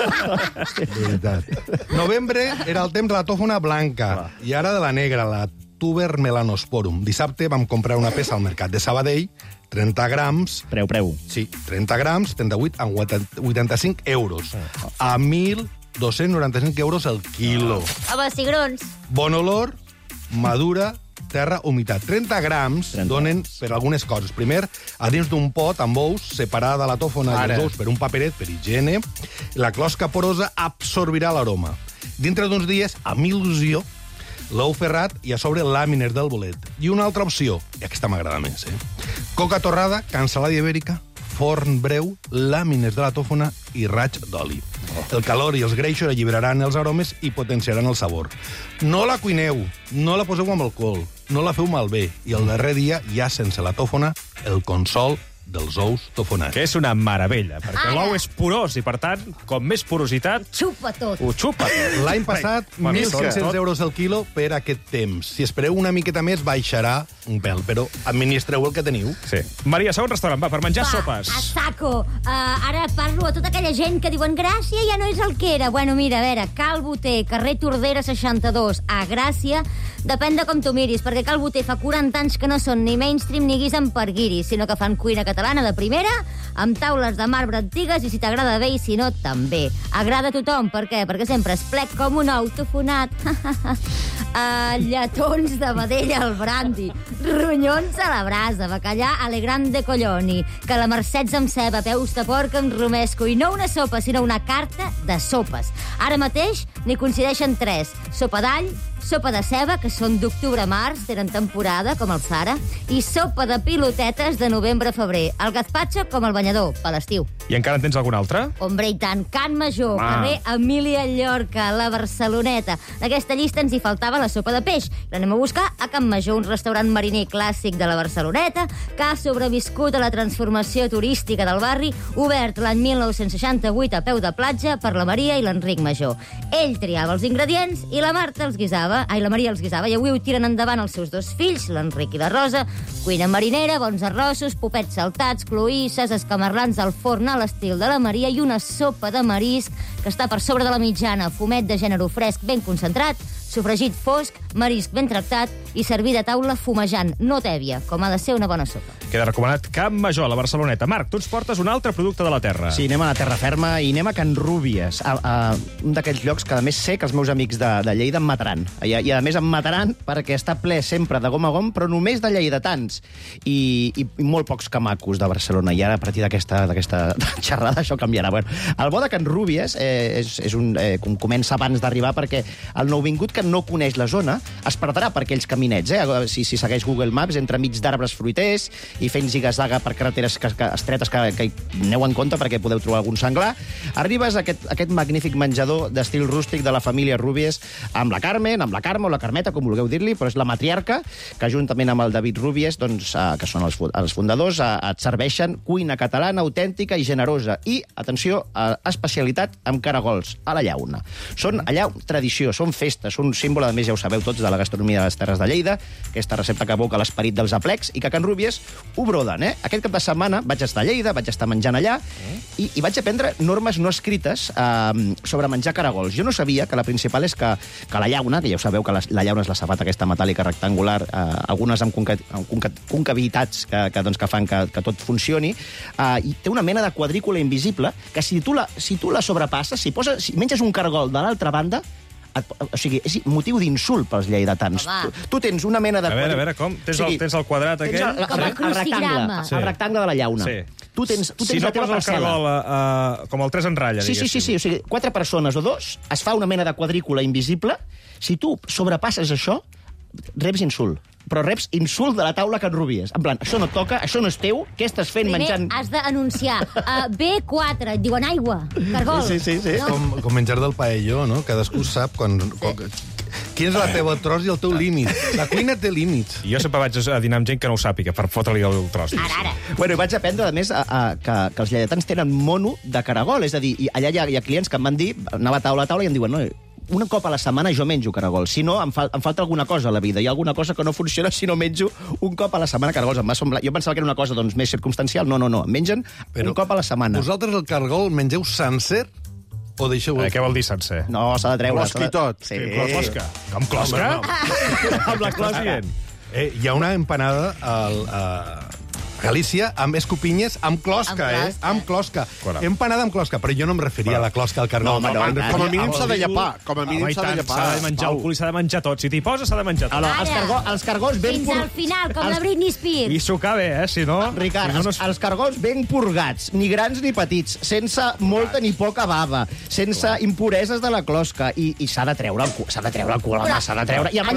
[SPEAKER 14] Novembre era el temps de la tòfona blanca i ara de la negra, la Tuber melanosporum. Dissabte vam comprar una peça al mercat de Sabadell, 30 grams...
[SPEAKER 5] Preu.
[SPEAKER 14] Sí, 30 grams, 38 amb 85 euros. A 1.295 euros el quilo.
[SPEAKER 13] Home, cigrons.
[SPEAKER 14] Bon olor, madura, terra, humitat. 30 grams donen per algunes coses. Primer, a dins d'un pot amb ous, separada la tòfona i els ous per un paperet, per higiene, la closca porosa absorbirà l'aroma. Dintre d'uns dies, amb il·lusió, l'ou ferrat i a sobre làmines del bolet. I una altra opció, i aquesta m'agrada més, coca torrada, cansalada ibèrica, forn breu, làmines de la tòfona i raig d'oli. El calor i els greixos alliberaran els aromes i potenciaran el sabor. No la cuineu, no la poseu amb alcohol, no la feu malbé, i el darrer dia hi ha sense la tòfona el consol dels ous tofonats.
[SPEAKER 1] Que és una meravella, perquè l'ou és porós i, per tant, com més porositat...
[SPEAKER 13] Xupa tot.
[SPEAKER 1] Ho xupa tot.
[SPEAKER 14] L'any passat, 1.500 euros el quilo per aquest temps. Si espereu una miqueta més, baixarà un pèl, però administreu el que teniu.
[SPEAKER 1] Sí. Maria, segon restaurant, va, per menjar sopes.
[SPEAKER 13] A saco. Ara parlo a tota aquella gent que diuen Gràcia ja no és el que era. Bueno, mira, a veure, Cal Boter, carrer Tordera 62, a Gràcia, depèn de com tu miris, perquè Cal Boter fa 40 anys que no són ni mainstream ni guisen per guiris, sinó que fan cuina catalana de primera, amb taules de marbre antigues, i si t'agrada bé i si no, també. Agrada a tothom, per què? Perquè sempre es plec com un ou tofonat. Lletons de vedella al brandi, ronyons a la brasa, bacallà alle grande colloni, calamarcets amb ceba, peus de porc amb romesco, i no una sopa, sinó una carta de sopes. Ara mateix n'hi coincideixen 3. Sopa d'all, sopa de ceba, que són d'octubre a març, tenen temporada, com el Sara, i sopa de pilotetes de novembre a febrer. El gazpacho com el banyador, per l'estiu.
[SPEAKER 1] I encara en tens algun altre?
[SPEAKER 13] Hombre, i tant. Can Major, carrer Emília Llorca, la Barceloneta. D'aquesta llista ens hi faltava la sopa de peix. L'anem a buscar a Can Major, un restaurant mariner clàssic de la Barceloneta, que ha sobreviscut a la transformació turística del barri, obert l'any 1968 a peu de platja per la Maria i l'Enric Major. Ell triava els ingredients i la Marta els guisava, la Maria els guisava, i avui ho tiren endavant els seus 2 fills, l'Enric i la Rosa. Cuina marinera, bons arrossos, popets saltats, cloïsses, escamarlans al forn a l'estil de la Maria i una sopa de marisc que està per sobre de la mitjana, fumet de gènere fresc ben concentrat, sofregit fosc, marisc ben tractat i servir de taula fumejant, no tèbia, com ha de ser una bona sopa.
[SPEAKER 1] Queda recomanat Can Major, a la Barceloneta. Marc, tu ens portes un altre producte de la terra.
[SPEAKER 5] Sí, anem a la terra ferma i anem a Can Rúbies, un d'aquells llocs que a més sé que els meus amics de Lleida em mataran. I a més em mataran perquè està ple sempre de gom a gom, però només de lleidatans. I molt pocs camacos de Barcelona. I ara, a partir d'aquesta xerrada, això canviarà. Bueno, el bo de Can Rúbies comença abans d'arribar, perquè el nouvingut que no coneix la zona es perdrà, perquè ells que caminets, si segueix Google Maps, entremig d'arbres fruiters i fent ziga-zaga per carreteres estretes que aneu en compte perquè podeu trobar algun senglar. Arribes a aquest magnífic menjador d'estil rústic de la família Rubies amb la Carmen, amb la Carme o la Carmeta, com vulgueu dir-li, però és la matriarca, que juntament amb el David Rubies, doncs, que són els fundadors, et serveixen cuina catalana autèntica i generosa. I, atenció, especialitat amb caragols, a la llauna. Són allà tradició, són festes, són un símbol, a més ja ho sabeu tots, de la gastronomia de les Terres de Lleida, aquesta recepta que evoca l'esperit dels aplecs i que a Can Rubies ho broden. Aquest cap de setmana vaig estar a Lleida, vaig estar menjant allà i vaig aprendre normes no escrites sobre menjar caragols. Jo no sabia que la principal és que la llauna, que ja ho sabeu que la llauna és la safata aquesta metàl·lica rectangular, algunes amb concavitats que fan que tot funcioni, i té una mena de quadrícula invisible que si tu la sobrepasses, si menges un caragol de l'altra banda, o sigui, és motiu d'insult pels lleidatans. Tu tens una mena de...
[SPEAKER 1] A veure, com? Tens el quadrat aquell?
[SPEAKER 13] Com el crucigrama.
[SPEAKER 5] El rectangle de la llauna. Tu tens la teva parcel·la.
[SPEAKER 1] Si no poses el caragol com el 3 en ratlla, diguéssim.
[SPEAKER 5] Sí, o sigui, 4 persones o 2, es fa una mena de quadrícula invisible. Si tu sobrepasses això, reps insult. Però reps insult de la taula Can Rubies. En plan, això no et toca, això no és teu, què estàs fent menjant...
[SPEAKER 13] Primer has d'anunciar B4, et diuen aigua, cargol.
[SPEAKER 5] Sí.
[SPEAKER 14] Com menjar del paelló, no? Cadascú sap quin és la teva tros i el teu límit. La cuina té límits.
[SPEAKER 1] Jo sempre vaig a dinar amb gent que no ho sàpiga, per fotre-li el tros.
[SPEAKER 13] Ara.
[SPEAKER 5] Bueno, i vaig aprendre, a més, que els lleidatans tenen mono de caragol. És a dir, allà hi ha clients que em van dir, anava taula a taula i em diuen, no, un cop a la setmana jo menjo caragol. Si no, em falta alguna cosa a la vida. Hi ha alguna cosa que no funciona si no menjo un cop a la setmana caragols. Jo pensava que era una cosa més circumstancial. No. Mengen un cop a la setmana.
[SPEAKER 14] Vosaltres el caragol mengeu sencer o deixeu...
[SPEAKER 1] Què vol dir sencer?
[SPEAKER 5] No, s'ha de treure.
[SPEAKER 14] Closca i tot.
[SPEAKER 5] Sí.
[SPEAKER 1] Closca? Com closca? Amb la closca.
[SPEAKER 14] Hi ha una empanada a Galícia amb escopinyes amb closca, amb closca. Empanada amb closca, però jo no em referia a la closca al caragol.
[SPEAKER 2] Com a mínim s'ha de llepar. S'ha
[SPEAKER 1] de menjar el cul i s'ha de menjar tot. Si t'hi poses, s'ha de menjar tot.
[SPEAKER 5] Els cargols ben
[SPEAKER 13] fins al final, com la Britney Spears.
[SPEAKER 1] I sucar bé, si no...
[SPEAKER 5] Ricard, els cargols ben purgats, ni grans ni petits, sense molta ni poca bava, sense impureses de la closca, i s'ha de treure el cul, home, s'ha de treure. I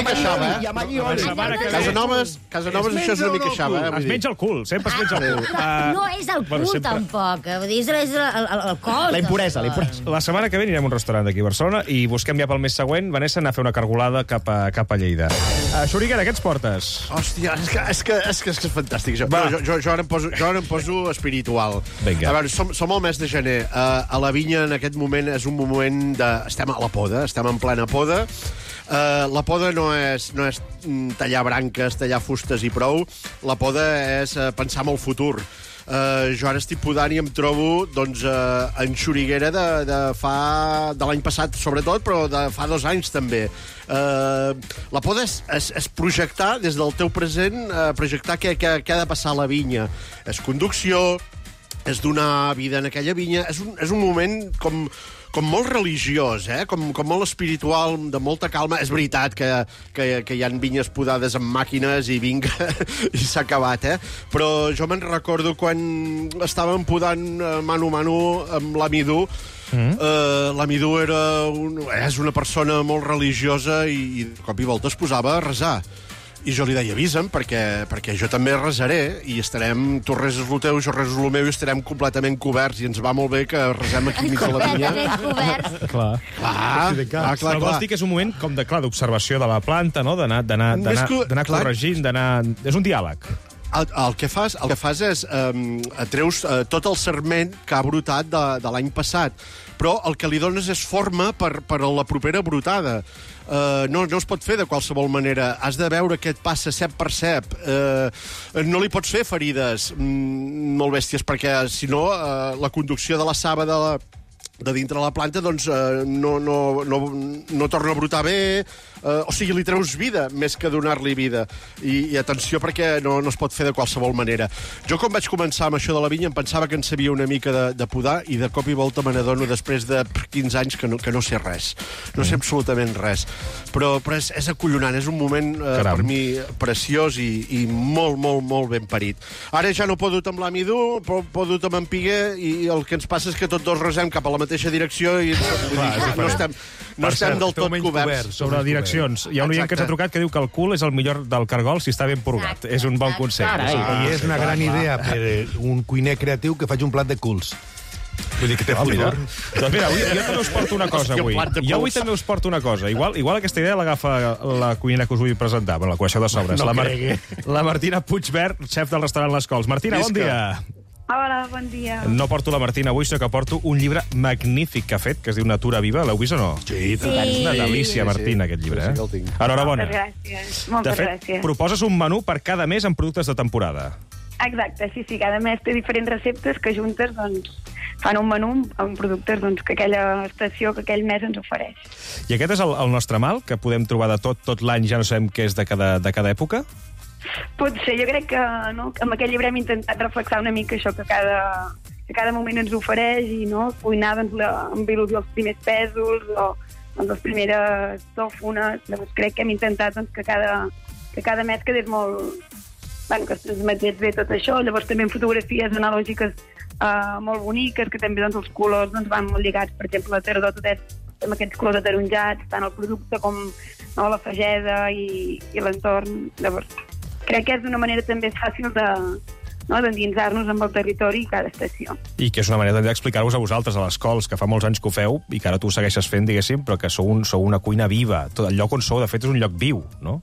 [SPEAKER 5] amb allioli.
[SPEAKER 2] Casa Noves, això és una mica xava,
[SPEAKER 1] Es menja el cul, sempre es menja el cul.
[SPEAKER 13] No és el cul, tampoc. Vull dir, és el cos.
[SPEAKER 5] La impuresa.
[SPEAKER 1] La setmana que ve anirem a un restaurant d'aquí a Barcelona i busquem ja pel mes següent, Vanessa, anar a fer una cargolada cap a Lleida. Xuriguera, què ens portes?
[SPEAKER 2] Hòstia, és que és fantàstic, això. Jo ara em poso espiritual.
[SPEAKER 1] Vinga.
[SPEAKER 2] A veure, som al mes de gener. A la vinya, en aquest moment, és un moment de... Estem a la poda, estem en plena poda. La poda no és tallar branques, tallar fustes i prou. La poda és pensar en el futur. Jo ara estic podant i em trobo en xuriguera de l'any passat, sobretot, però de fa 2 anys també. La poda és projectar des del teu present, projectar què ha de passar a la vinya. És conducció, és donar vida en aquella vinya. És un moment com molt religiós, com molt espiritual, de molta calma. És veritat que hi ha vinyes podades amb màquines i vinga, i s'ha acabat, però jo me'n recordo quan estàvem podant mano a mano amb l'Amidú. L'Amidú és una persona molt religiosa i de cop i volta es posava a resar. I jo li deia, avisa'm, perquè jo també resaré i estarem, tu reses el teu, jo reses el meu i estarem completament coberts i ens va molt bé que resem aquí mig de la vinya.
[SPEAKER 13] Completament coberts.
[SPEAKER 1] Clar. Vols dir que és un moment com d'observació de la planta, no? D'anar corregint, és un diàleg.
[SPEAKER 2] El que fas és treus tot el serment que ha brotat de l'any passat, però el que li dones és forma per a la propera brotada. No es pot fer de qualsevol manera. Has de veure què et passa cep per cep. No li pots fer ferides molt bèsties, perquè si no la conducció de la saba de dintre la planta no torna a brotar bé, o sigui, li treus vida més que donar-li vida. I atenció, perquè no es pot fer de qualsevol manera. Jo, quan vaig començar amb això de la vinya, em pensava que en sabia una mica de podar, i de cop i volta me n'adono després de 15 anys que no sé res. No sé absolutament res. Però és acollonant, és un moment per mi preciós i molt, molt, molt ben parit. Ara ja no podut amb l'Amidú, podut amb en Piguer, i el que ens passa és que tots dos resem cap a la mateixa direcció i no estem... no estem del tot coberts.
[SPEAKER 1] Sobre direccions, hi ha un oient que ens ha trucat que diu que el cul és el millor del cargol si està ben purgat. És un bon consell.
[SPEAKER 14] I és una gran idea per un cuiner creatiu que faci un plat de culs. Vull dir que té futur.
[SPEAKER 1] Doncs mira, jo també us porto una cosa avui. Jo avui també us porto una cosa. Igual aquesta idea l'agafa la cuinera que us vull presentar, la coneixeu de sobres. La Martina Puigvert, xef del restaurant Les Cols. Martina, bon dia.
[SPEAKER 8] Hola, bon dia.
[SPEAKER 1] No porto la Martina avui, sinó que porto un llibre magnífic que ha fet, que es diu Natura Viva. L'heu vist o no?
[SPEAKER 14] Sí.
[SPEAKER 1] És una delícia, Martina, aquest llibre. Enhorabona.
[SPEAKER 8] Moltes gràcies. Moltes gràcies.
[SPEAKER 1] Proposes un menú per cada mes amb productes de temporada.
[SPEAKER 8] Exacte, sí. Cada mes té diferents receptes que juntes fan un menú amb productes que aquella estació, que aquell mes ens ofereix.
[SPEAKER 1] I aquest és el nostre mal, que podem trobar de tot l'any, ja no sabem què és de cada època?
[SPEAKER 8] Potser, jo crec que no, amb aquest llibre hem intentat reflexar una mica això que cada moment ens ofereix i cuinar amb il·lusió els primers pèsols o les primeres tòfones. Llavors crec que hem intentat que cada mes quedés molt... que es transmetés bé tot això. Llavors també en fotografies analògiques molt boniques, que també els colors van molt lligats. Per exemple, la tardor tot és amb aquests colors ataronjats, tant el producte com la fageda i l'entorn. Llavors, crec que és una manera també fàcil d'endinsar-nos amb el territori i cada estació.
[SPEAKER 1] I que és una manera també d'explicar-vos a vosaltres, a les Cols, que fa molts anys que ho feu i que ara tu ho segueixes fent, diguéssim, però que sou una cuina viva. Tot el lloc on sou, de fet, és un lloc viu, no?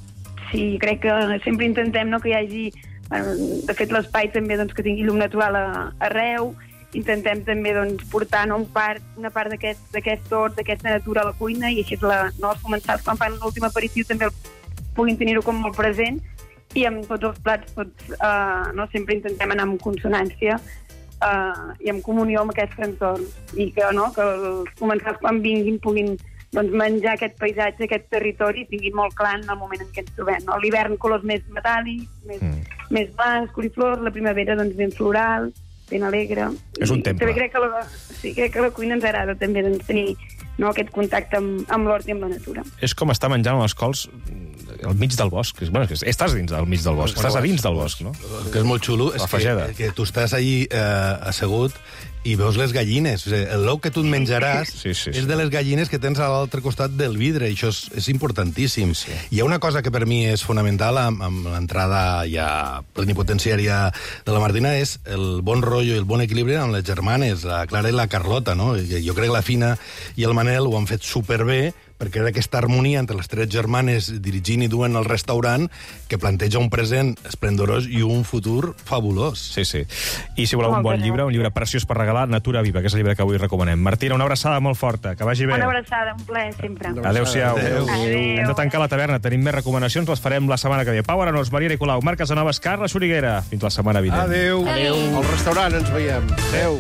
[SPEAKER 8] Sí, crec que sempre intentem que hi hagi... de fet, l'espai també que tingui llum natural arreu. Intentem també portar una part d'aquest hort, d'aquesta natura a la cuina, i així els comensals, quan fan l'últim aperitiu, també puguin tenir-ho com molt present. I amb tots els plats sempre intentem anar en consonància i en comunió amb aquest entorn. I que els comensals, quan vinguin, puguin menjar aquest paisatge, aquest territori, i tinguin molt clar en el moment en què ens trobem. A l'hivern, colors més metàl·lics, més blancs, coliflors, la primavera ben floral, ben alegre.
[SPEAKER 1] És un temple.
[SPEAKER 8] També crec que la cuina ens agrada també tenir aquest contacte amb l'hort i amb la natura.
[SPEAKER 1] És com estar menjant a les Cols al mig del bosc. Estàs dins del mig del bosc, estàs a dins del bosc, no?
[SPEAKER 14] El que és molt xulo és que tu estàs allí assegut i veus les gallines. El l'ou que tu et menjaràs és de les gallines que tens a l'altre costat del vidre, i això és importantíssim. Hi ha una cosa que per mi és fonamental amb l'entrada ja plenipotenciària de la Martina, és el bon rotllo i el bon equilibri amb les germanes, la Clara i la Carlota, no? Jo crec que la Fina i el Manel ho han fet superbé, perquè era aquesta harmonia entre les tres germanes dirigint i duent el restaurant que planteja un present esplendorós i un futur fabulós.
[SPEAKER 1] Sí. I si voleu un bon llibre, un llibre preciós per regalar, Natura Viva, que és el llibre que avui recomanem. Martina, una abraçada molt forta, que vagi bé.
[SPEAKER 8] Una abraçada, un plaer sempre.
[SPEAKER 1] Adéu-siau. Hem de tancar la taverna, tenim més recomanacions, les farem la setmana que ve. Pau Arenós, Maria Nicolau, Marc Casanovas, Carla Xuriguera. Fins la setmana vinent.
[SPEAKER 2] Adéu. Al restaurant ens veiem. Adéu.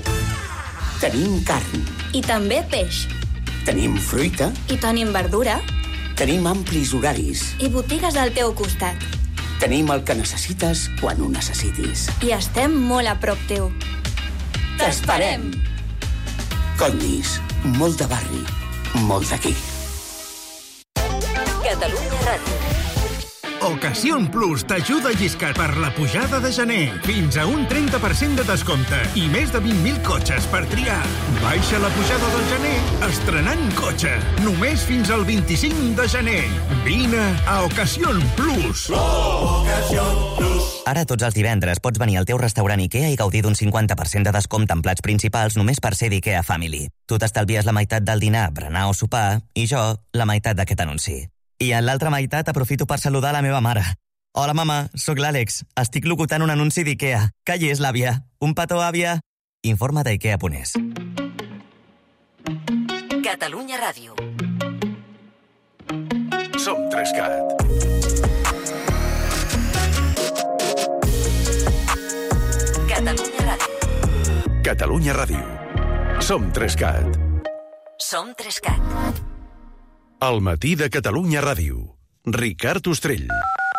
[SPEAKER 15] Tenim carn.
[SPEAKER 25] I també peix.
[SPEAKER 15] Tenim fruita.
[SPEAKER 25] I tenim verdura.
[SPEAKER 15] Tenim amplis horaris.
[SPEAKER 25] I botigues al teu costat.
[SPEAKER 15] Tenim el que necessites quan ho necessitis.
[SPEAKER 25] I estem molt a prop teu.
[SPEAKER 15] T'esperem! Condis, molt de barri, molt d'aquí.
[SPEAKER 25] Catalunya Ràdio.
[SPEAKER 16] Ocasión Plus t'ajuda a lliscar per la pujada de gener. Fins a un 30% de descompte i més de 20.000 cotxes per triar. Baixa la pujada del gener estrenant cotxe. Només fins al 25 de gener. Vine a Ocasión Plus.
[SPEAKER 11] Ocasión Plus. Ara tots els divendres pots venir al teu restaurant IKEA i gaudir d'un 50% de descompte en plats principals només per ser d'IKEA Family. Tu t'estalvies la meitat del dinar, berenar o sopar, i jo la meitat d'aquest anunci. I en l'altra meitat aprofito per saludar la meva mare. Hola, mama, sóc l'Àlex. Estic locutant un anunci d'IKEA. Que hi és, l'àvia? Un petó, àvia? Informa d'IKEA.es.
[SPEAKER 25] Catalunya Ràdio.
[SPEAKER 23] Som 3CAT.
[SPEAKER 25] Catalunya Ràdio.
[SPEAKER 23] Catalunya Ràdio. Som 3CAT.
[SPEAKER 25] Som 3CAT.
[SPEAKER 23] El matí de Catalunya Ràdio. Ricard Ostrell.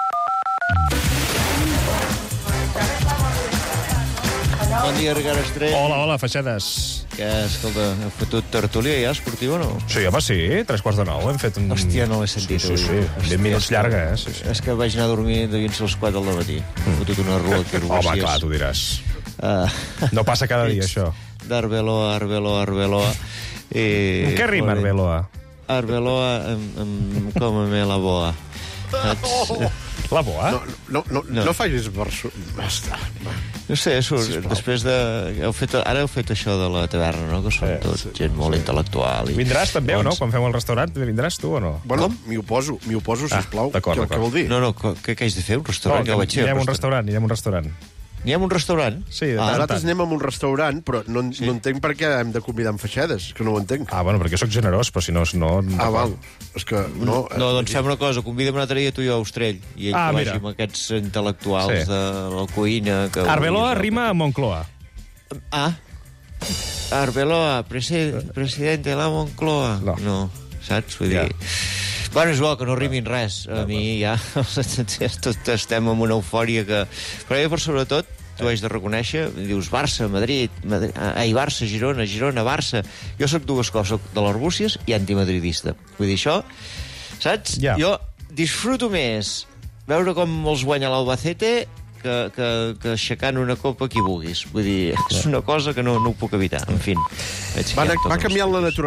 [SPEAKER 17] Bon dia, Ricard Ostrell.
[SPEAKER 1] Hola, Feixedes.
[SPEAKER 17] Que, escolta, hem fotut tertúlia ja esportiva o no?
[SPEAKER 1] Sí, home, sí, 9:45 hem fet un...
[SPEAKER 17] Hòstia, no l'he sentit.
[SPEAKER 1] Sí, 20 minuts llarga, eh? Sí.
[SPEAKER 17] És que vaig anar a dormir de dins les 4 del matí. Hem fotut una rua que
[SPEAKER 1] Home, clar, tu diràs. No passa cada dia, això.
[SPEAKER 17] D'Arbeloa.
[SPEAKER 1] Què rima Arbeloa?
[SPEAKER 17] Arbeloa cómeme la boa.
[SPEAKER 1] La boa?
[SPEAKER 2] No facis verso...
[SPEAKER 17] No sé, després de... Ara heu fet això de la taverna, no? Que són tot gent molt intel·lectual.
[SPEAKER 1] Vindràs també o no? Quan fem el restaurant, vindràs tu o no?
[SPEAKER 2] Bueno, m'hi oposo, sisplau.
[SPEAKER 1] D'acord.
[SPEAKER 2] Què vol dir?
[SPEAKER 17] No, què haig de fer? Un restaurant? Ja ho vaig fer.
[SPEAKER 1] Anirem a un restaurant.
[SPEAKER 17] N'hi ha un restaurant?
[SPEAKER 1] Sí,
[SPEAKER 2] nosaltres anem a un restaurant, però no entenc per què hem de convidar amb feixedes, que no ho entenc.
[SPEAKER 1] Bueno, perquè sóc generós, però si no...
[SPEAKER 2] val. És que no...
[SPEAKER 17] No, doncs fem una cosa, convidem un altre dia tu i jo a Austrell, i ell que vagi amb aquests intel·lectuals de la cuina...
[SPEAKER 1] Arbeloa rima a Moncloa.
[SPEAKER 17] Arbeloa, presidente de la Moncloa. No, saps? Vull dir... Bueno, és bo que no rimin res. A mi ja estem en una eufòria que... Però jo, per sobretot, t'ho haig de reconèixer, dius Barça, Madrid, Barça, Girona, Barça... Jo sóc dues coses, sóc de l'Arbúcies i antimadridista. Vull dir, això, saps? Jo disfruto més veure com els guanya l'Albacete que aixecant una copa qui vulguis. Vull dir, és una cosa que no ho puc evitar. En fi,
[SPEAKER 2] va canviant la naturalesa.